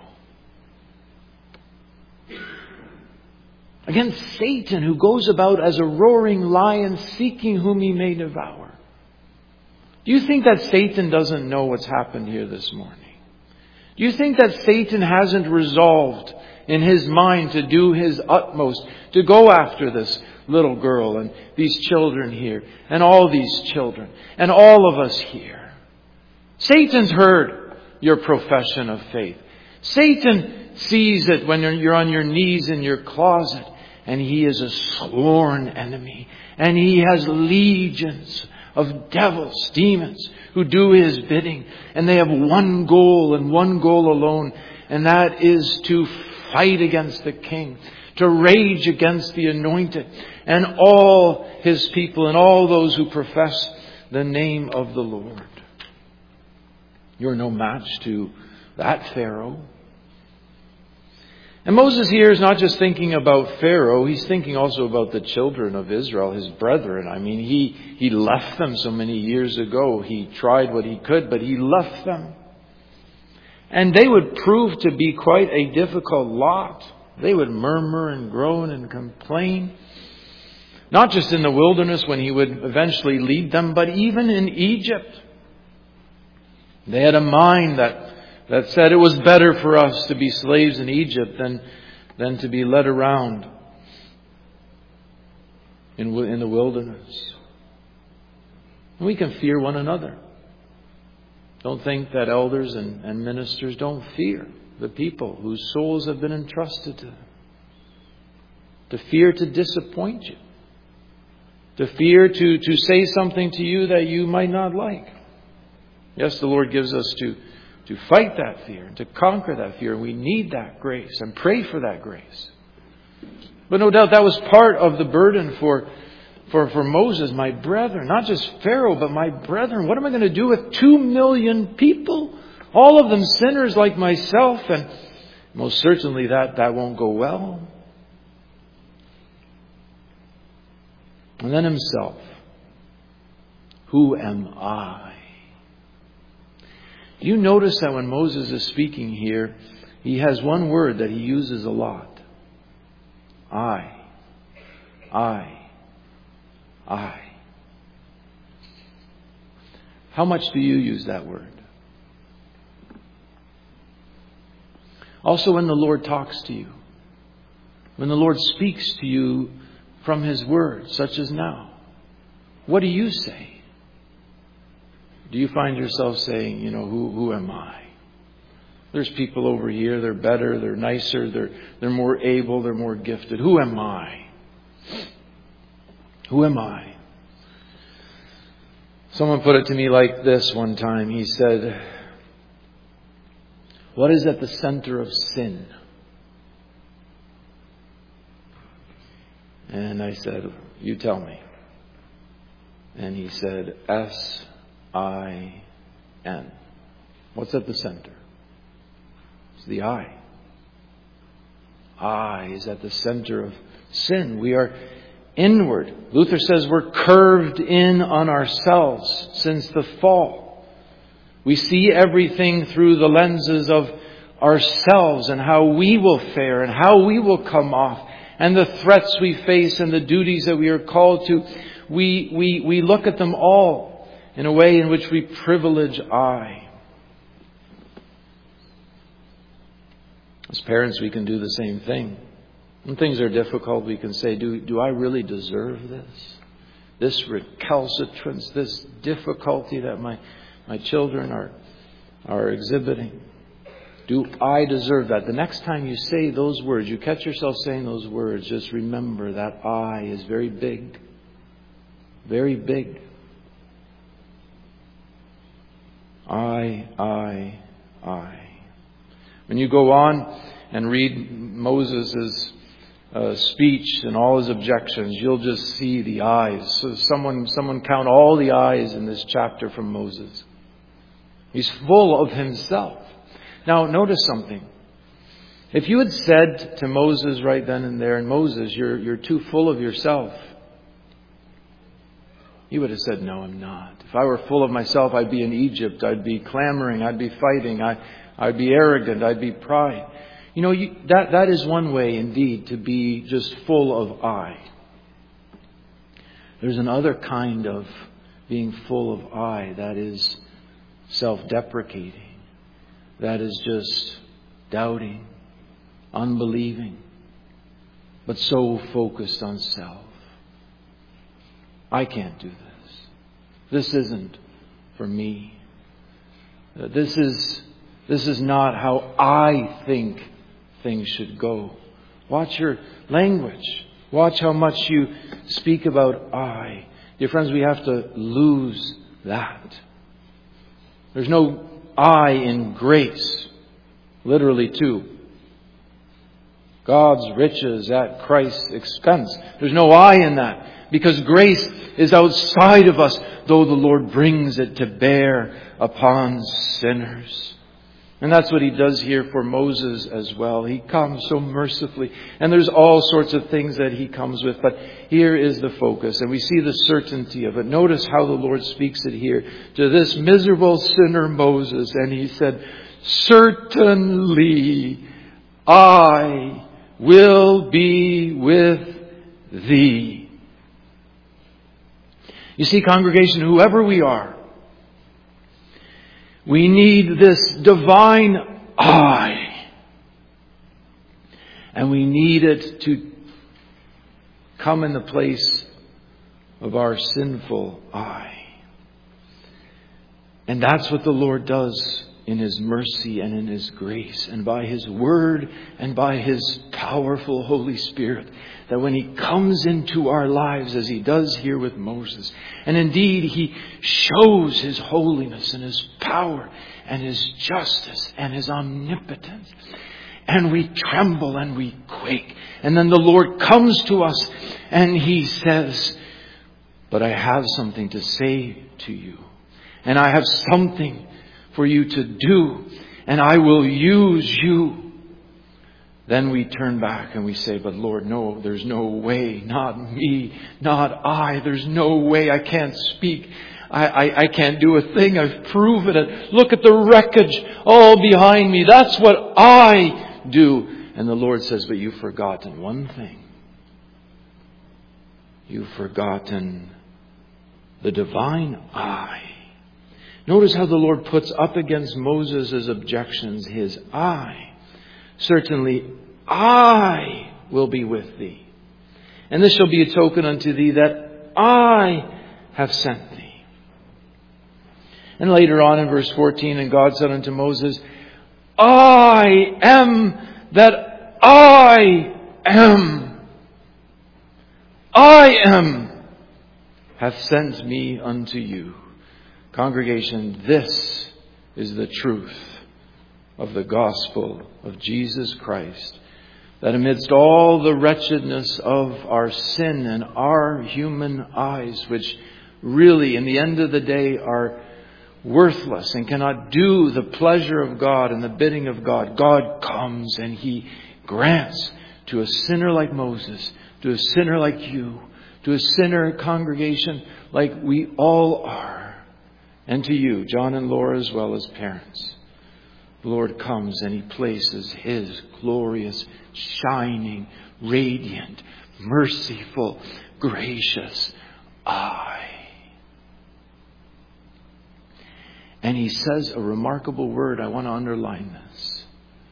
Against Satan, who goes about as a roaring lion seeking whom he may devour. Do you think that Satan doesn't know what's happened here this morning? Do you think that Satan hasn't resolved in his mind to do his utmost to go after this little girl and these children here and all these children and all of us here? Satan's heard your profession of faith. Satan sees it when you're on your knees in your closet, and he is a sworn enemy. And he has legions of devils, demons, who do his bidding. And they have one goal and one goal alone. And that is to fight against the king, to rage against the anointed, and all his people and all those who profess the name of the Lord. You're no match to that Pharaoh. And Moses here is not just thinking about Pharaoh, he's thinking also about the children of Israel, his brethren. I mean, he, he left them so many years ago. He tried what he could, but he left them. And they would prove to be quite a difficult lot. They would murmur and groan and complain. Not just in the wilderness when he would eventually lead them, but even in Egypt. They had a mind that That said it was better for us to be slaves in Egypt than, than to be led around in, in the wilderness. And we can fear one another. Don't think that elders and, and ministers don't fear the people whose souls have been entrusted to them. To fear to disappoint you. To fear to, to say something to you that you might not like. Yes, the Lord gives us to To fight that fear, to conquer that fear. We need that grace and pray for that grace. But no doubt that was part of the burden for, for, for Moses, my brethren. Not just Pharaoh, but my brethren. What am I going to do with two million people? All of them sinners like myself. And most certainly that, that won't go well. And then himself. Who am I? You notice that when Moses is speaking here, he has one word that he uses a lot. I. I. I. How much do you use that word? Also when the Lord talks to you, when the Lord speaks to you from His Word, such as now, what do you say? Do you find yourself saying, you know, who who am I? There's people over here, they're better, they're nicer, they're they're more able, they're more gifted. Who am I? Who am I? Someone put it to me like this one time. He said, what is at the center of sin? And I said, you tell me. And he said, S I N. What's at the center? It's the I. I is at the center of sin. We are inward. Luther says we're curved in on ourselves since the fall. We see everything through the lenses of ourselves and how we will fare and how we will come off and the threats we face and the duties that we are called to. We, we, we look at them all in a way in which we privilege I. As parents, we can do the same thing. When things are difficult, we can say, do, do I really deserve this? This recalcitrance, this difficulty that my, my children are, are exhibiting. Do I deserve that? The next time you say those words, you catch yourself saying those words, just remember that I is very big. Very big. I, I, I. When you go on and read Moses' uh, speech and all his objections, you'll just see the eyes. So someone, someone count all the eyes in this chapter from Moses. He's full of himself. Now, notice something. If you had said to Moses right then and there, and Moses, you're, you're too full of yourself, he would have said, no, I'm not. If I were full of myself, I'd be in Egypt. I'd be clamoring. I'd be fighting. I, I'd be arrogant. I'd be pride. You know, you, that, that is one way, indeed, to be just full of I. There's another kind of being full of I that is self-deprecating. That is just doubting, unbelieving, but so focused on self. I can't do this. This isn't for me. This is, this is not how I think things should go. Watch your language. Watch how much you speak about I. Dear friends, we have to lose that. There's no I in grace. Literally too. God's riches at Christ's expense. There's no I in that. Because grace is outside of us, though the Lord brings it to bear upon sinners. And that's what He does here for Moses as well. He comes so mercifully. And there's all sorts of things that He comes with. But here is the focus. And we see the certainty of it. Notice how the Lord speaks it here to this miserable sinner Moses. And He said, certainly I will be with thee. You see, congregation, whoever we are, we need this divine I. And we need it to come in the place of our sinful I. And that's what the Lord does in His mercy and in His grace and by His Word and by His powerful Holy Spirit. That when He comes into our lives as He does here with Moses, and indeed He shows His holiness and His power and His justice and His omnipotence, and we tremble and we quake, and then the Lord comes to us and He says, but I have something to say to you, and I have something for you to do, and I will use you. Then we turn back and we say, but Lord, no, there's no way. Not me, not I. There's no way. I can't speak. I, I, I can't do a thing. I've proven it. Look at the wreckage all behind me. That's what I do. And the Lord says, but you've forgotten one thing. You've forgotten the divine I. Notice how the Lord puts up against Moses' objections his I. Certainly I will be with thee. And this shall be a token unto thee that I have sent thee. And later on in verse fourteen, and God said unto Moses, I am that I am. I am hath sent me unto you. Congregation, this is the truth of the gospel of Jesus Christ. That amidst all the wretchedness of our sin and our human eyes, which really in the end of the day are worthless and cannot do the pleasure of God and the bidding of God, God comes and He grants to a sinner like Moses, to a sinner like you, to a sinner congregation like we all are, And to you, John and Laura, as well as parents, the Lord comes and He places His glorious, shining, radiant, merciful, gracious eye. And He says a remarkable word. I want to underline this.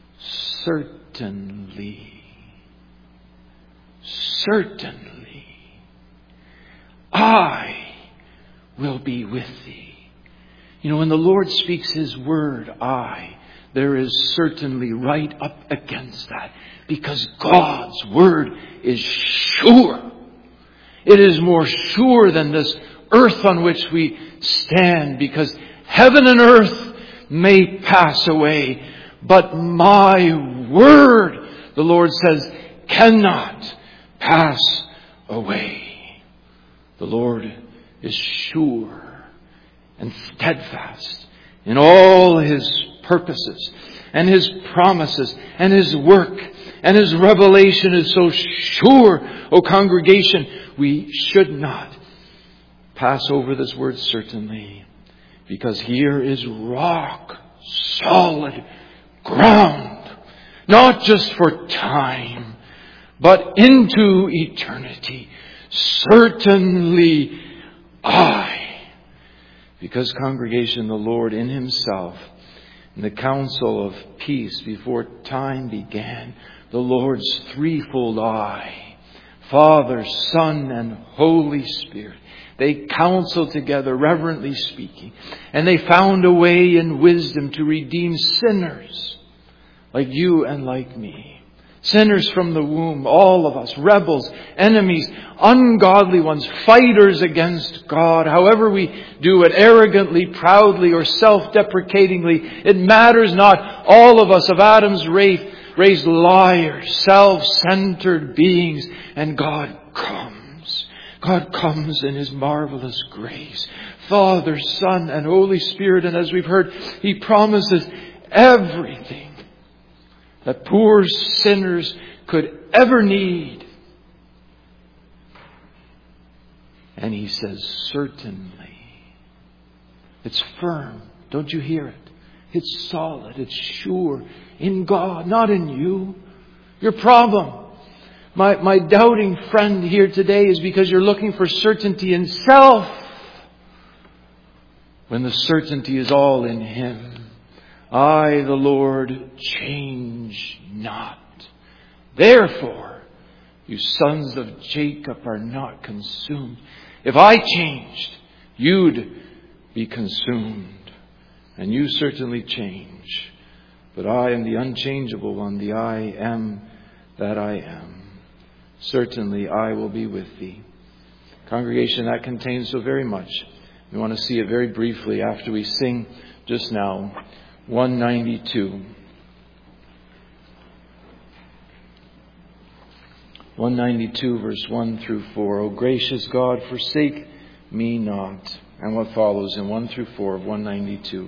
Certainly. Certainly. I will be with thee. You know, when the Lord speaks His word, I, there is certainly right up against that. Because God's word is sure. It is more sure than this earth on which we stand. Because heaven and earth may pass away, but my word, the Lord says, cannot pass away. The Lord is sure and steadfast in all His purposes and His promises and His work, and His revelation is so sure, O congregation, we should not pass over this word certainly, because here is rock solid ground, not just for time, but into eternity. Certainly I. Because, congregation, the Lord in Himself, in the council of peace before time began, the Lord's threefold eye, Father, Son, and Holy Spirit, they counseled together, reverently speaking, and they found a way in wisdom to redeem sinners like you and like me. Sinners from the womb, all of us, rebels, enemies, ungodly ones, fighters against God. However we do it, arrogantly, proudly, or self-deprecatingly, it matters not. All of us of Adam's race, raised liars, self-centered beings, and God comes. God comes in His marvelous grace. Father, Son, and Holy Spirit, and as we've heard, He promises everything that poor sinners could ever need. And He says, certainly. It's firm. Don't you hear it? It's solid. It's sure. In God, not in you. Your problem, my, my doubting friend here today, is because you're looking for certainty in self, when the certainty is all in Him. I, the Lord, change not. Therefore, you sons of Jacob are not consumed. If I changed, you'd be consumed. And you certainly change. But I am the unchangeable one, the I am that I am. Certainly I will be with thee. Congregation, that contains so very much. We want to see it very briefly after we sing just now. one ninety-two. one ninety-two verse one through four. O gracious God, forsake me not. And what follows in one through four of one ninety-two.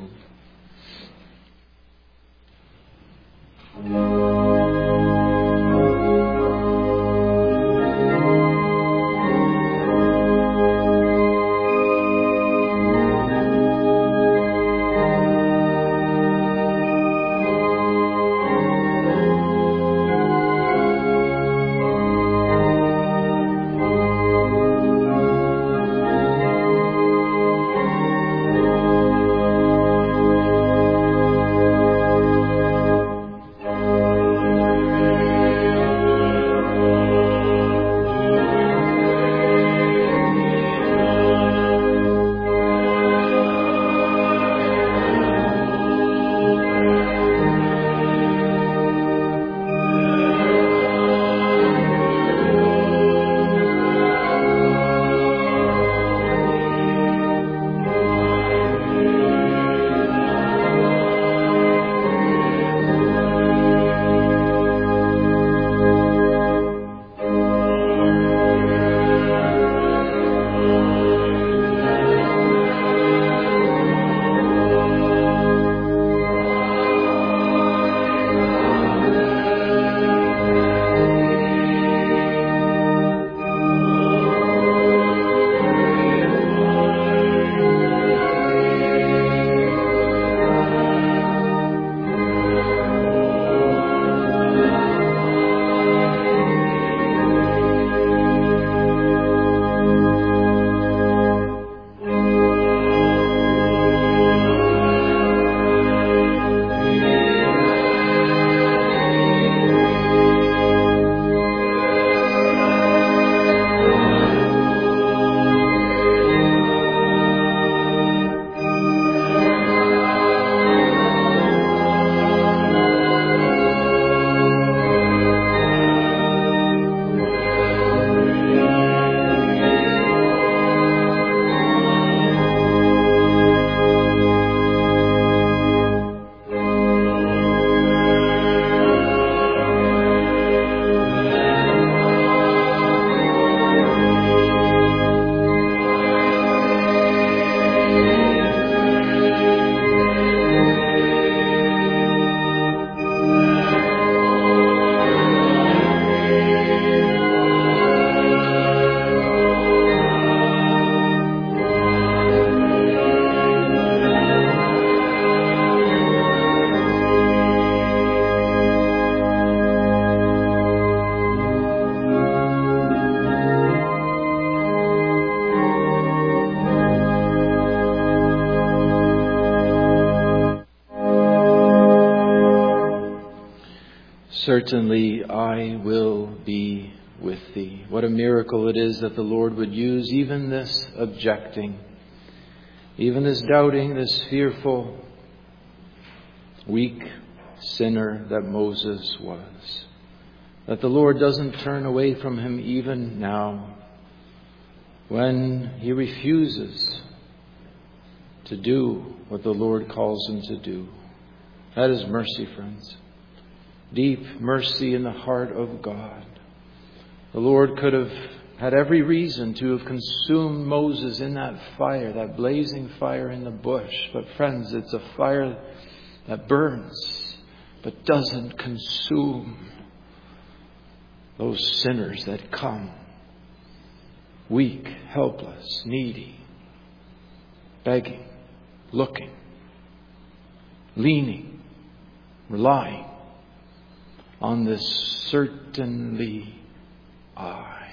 Certainly I will be with thee. What a miracle it is that the Lord would use even this objecting, even this doubting, this fearful, weak sinner that Moses was. That the Lord doesn't turn away from him even now when he refuses to do what the Lord calls him to do. That is mercy, friends. Deep mercy in the heart of God. The Lord could have had every reason to have consumed Moses in that fire, that blazing fire in the bush. But friends, it's a fire that burns but doesn't consume those sinners that come, weak, helpless, needy, begging, looking, leaning, relying on this certainly I.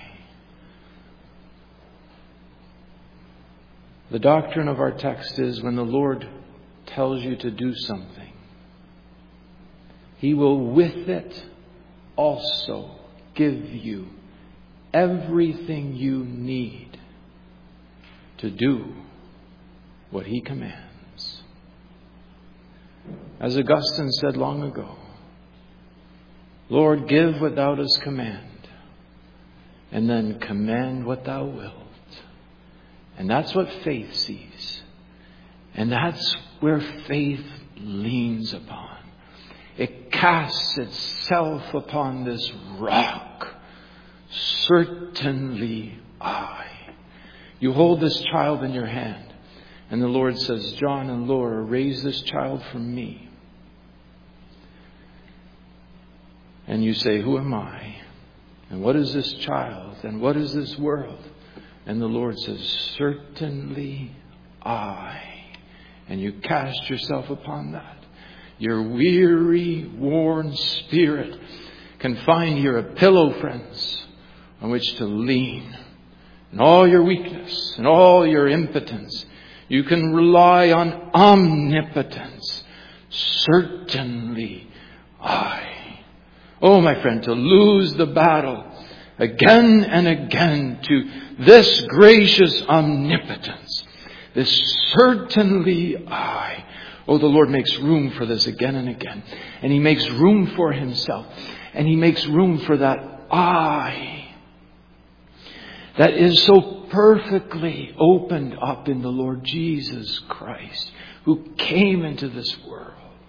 The doctrine of our text is when the Lord tells you to do something, He will with it also give you everything you need to do what He commands. As Augustine said long ago, Lord, give what Thou dost command, and then command what Thou wilt. And that's what faith sees. And that's where faith leans upon. It casts itself upon this rock. Certainly I. You hold this child in your hand, and the Lord says, John and Laura, raise this child for me. And you say, who am I? And what is this child? And what is this world? And the Lord says, certainly I. And you cast yourself upon that. Your weary, worn spirit can find here a pillow, friends, on which to lean. In all your weakness and all your impotence, you can rely on omnipotence. Certainly I. Oh, my friend, to lose the battle again and again to this gracious omnipotence, this certainly I. Oh, the Lord makes room for this again and again. And He makes room for Himself. And He makes room for that I that is so perfectly opened up in the Lord Jesus Christ, who came into this world.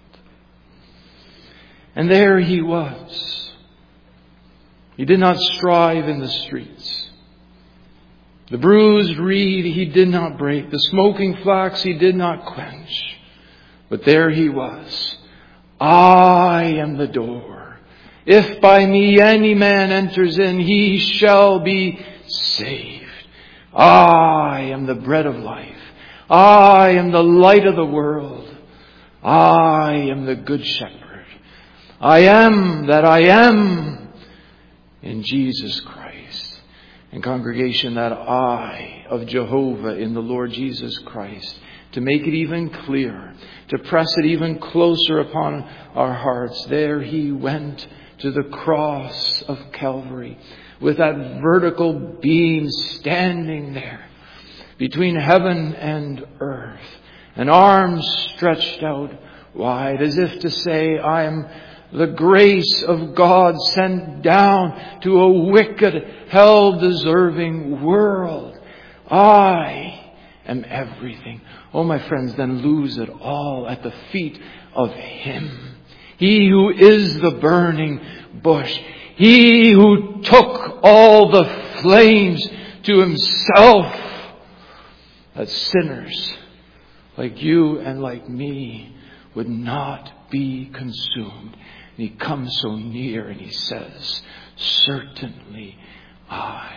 And there He was. He did not strive in the streets. The bruised reed He did not break. The smoking flax He did not quench. But there He was. I am the door. If by me any man enters in, he shall be saved. I am the bread of life. I am the light of the world. I am the good shepherd. I am that I am in Jesus Christ. And congregation, that I of Jehovah in the Lord Jesus Christ, to make it even clearer, to press it even closer upon our hearts. There He went to the cross of Calvary with that vertical beam standing there between heaven and earth, and arms stretched out wide as if to say, I am the grace of God sent down to a wicked, hell-deserving world. I am everything. Oh, my friends, then lose it all at the feet of Him. He who is the burning bush. He who took all the flames to Himself. That sinners like you and like me would not be consumed. And He comes so near and He says, certainly I.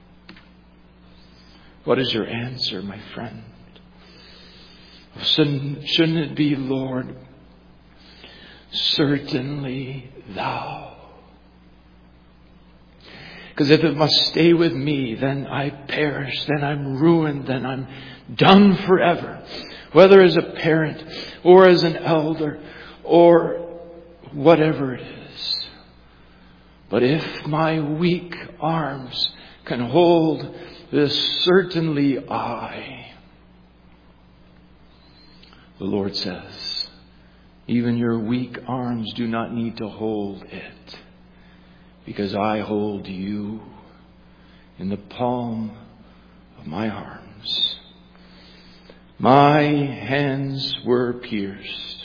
What is your answer, my friend? Shouldn't, shouldn't it be, Lord, certainly Thou? Because if it must stay with me, then I perish, then I'm ruined, then I'm done forever. Whether as a parent or as an elder or whatever it is. But if my weak arms can hold this, certainly I, the Lord says, even your weak arms do not need to hold it, because I hold you in the palm of my arms. My hands were pierced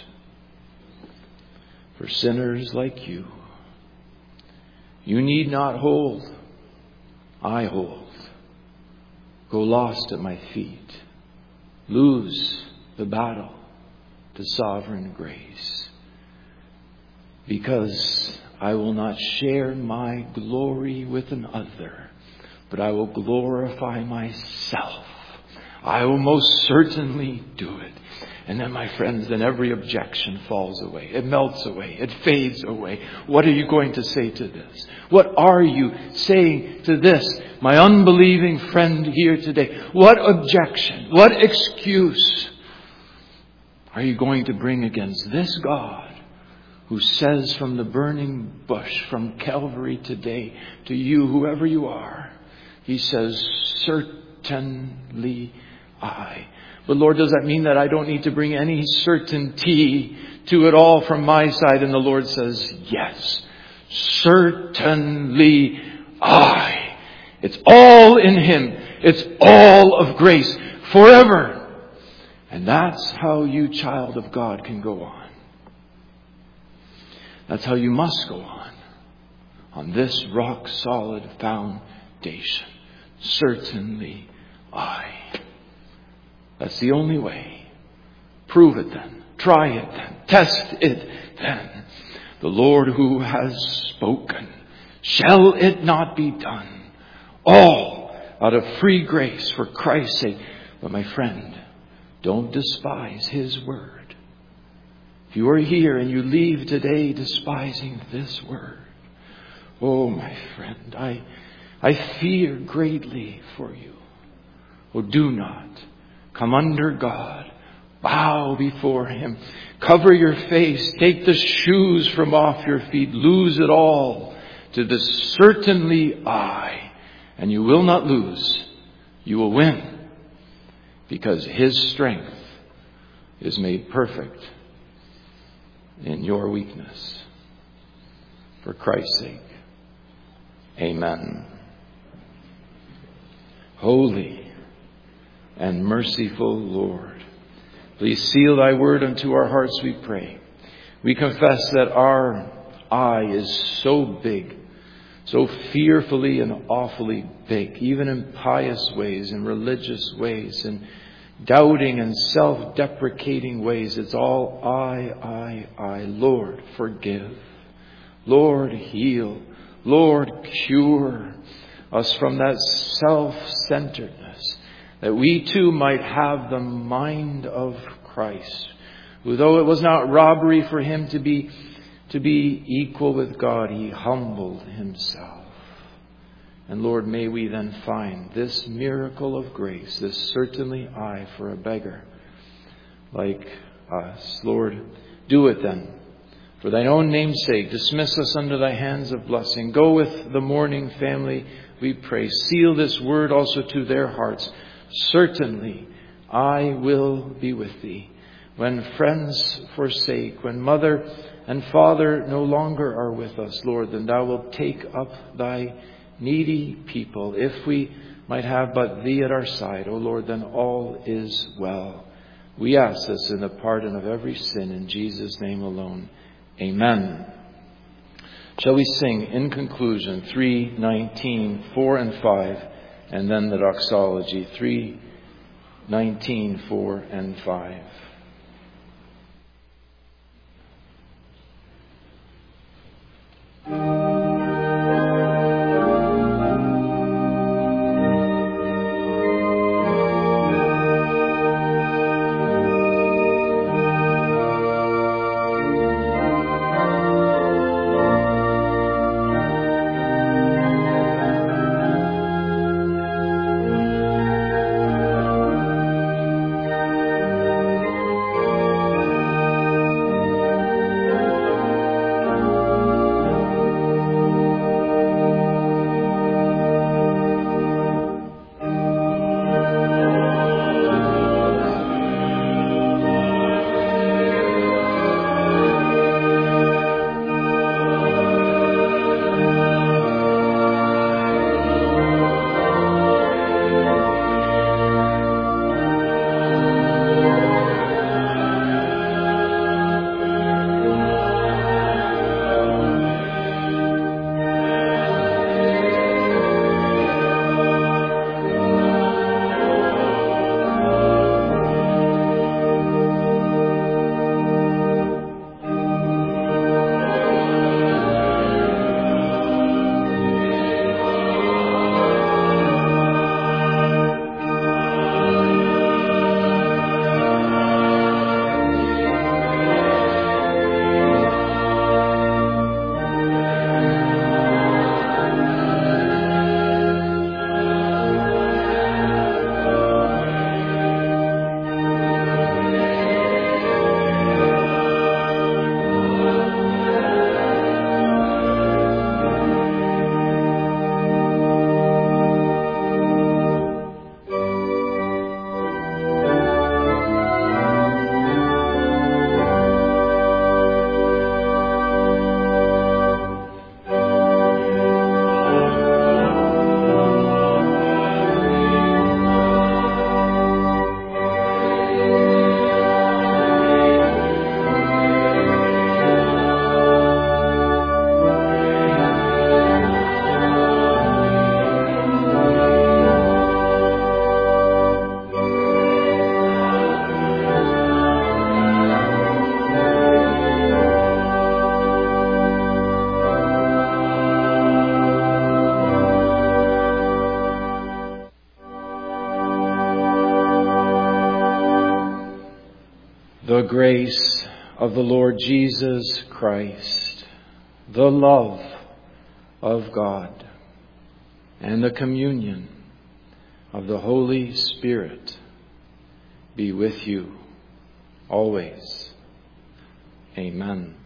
for sinners like you. You need not hold. I hold. Go lost at my feet. Lose the battle to sovereign grace. Because I will not share my glory with another, but I will glorify myself. I will most certainly do it. And then, my friends, then every objection falls away. It melts away. It fades away. What are you going to say to this? What are you saying to this, my unbelieving friend here today? What objection, what excuse are you going to bring against this God who says from the burning bush, from Calvary today, to you, whoever you are, He says, certainly I. But Lord, does that mean that I don't need to bring any certainty to it all from my side? And the Lord says, yes, certainly I. It's all in Him. It's all of grace forever. And that's how you, child of God, can go on. That's how you must go on. On this rock solid foundation. Certainly I. That's the only way. Prove it then. Try it then. Test it then. The Lord who has spoken, shall it not be done? All out of free grace for Christ's sake. But my friend, don't despise His word. If you are here and you leave today despising this word, oh my friend, I, I fear greatly for you. Oh, do not. Come under God. Bow before Him. Cover your face. Take the shoes from off your feet. Lose it all to the certainly I. And you will not lose. You will win. Because His strength is made perfect in your weakness. For Christ's sake. Amen. Holy and merciful Lord, please seal Thy word unto our hearts, we pray. We confess that our I is so big, so fearfully and awfully big, even in pious ways, in religious ways, in doubting and self-deprecating ways. It's all I, I, I. Lord, forgive. Lord, heal. Lord, cure us from that self-centeredness, that we too might have the mind of Christ, who, though it was not robbery for Him to be to be equal with God, He humbled Himself. And Lord, may we then find this miracle of grace, this certainly I for a beggar like us. Lord, do it then. For Thine own name's sake, dismiss us under Thy hands of blessing. Go with the mourning family, we pray. Seal this word also to their hearts. Certainly, I will be with Thee. When friends forsake, when mother and father no longer are with us, Lord, then Thou wilt take up Thy needy people. If we might have but Thee at our side, O Lord, then all is well. We ask this in the pardon of every sin in Jesus' name alone. Amen. Shall we sing in conclusion three nineteen, four and five, and then the doxology, three nineteen, four and five. The grace of the Lord Jesus Christ, the love of God, and the communion of the Holy Spirit be with you always. Amen.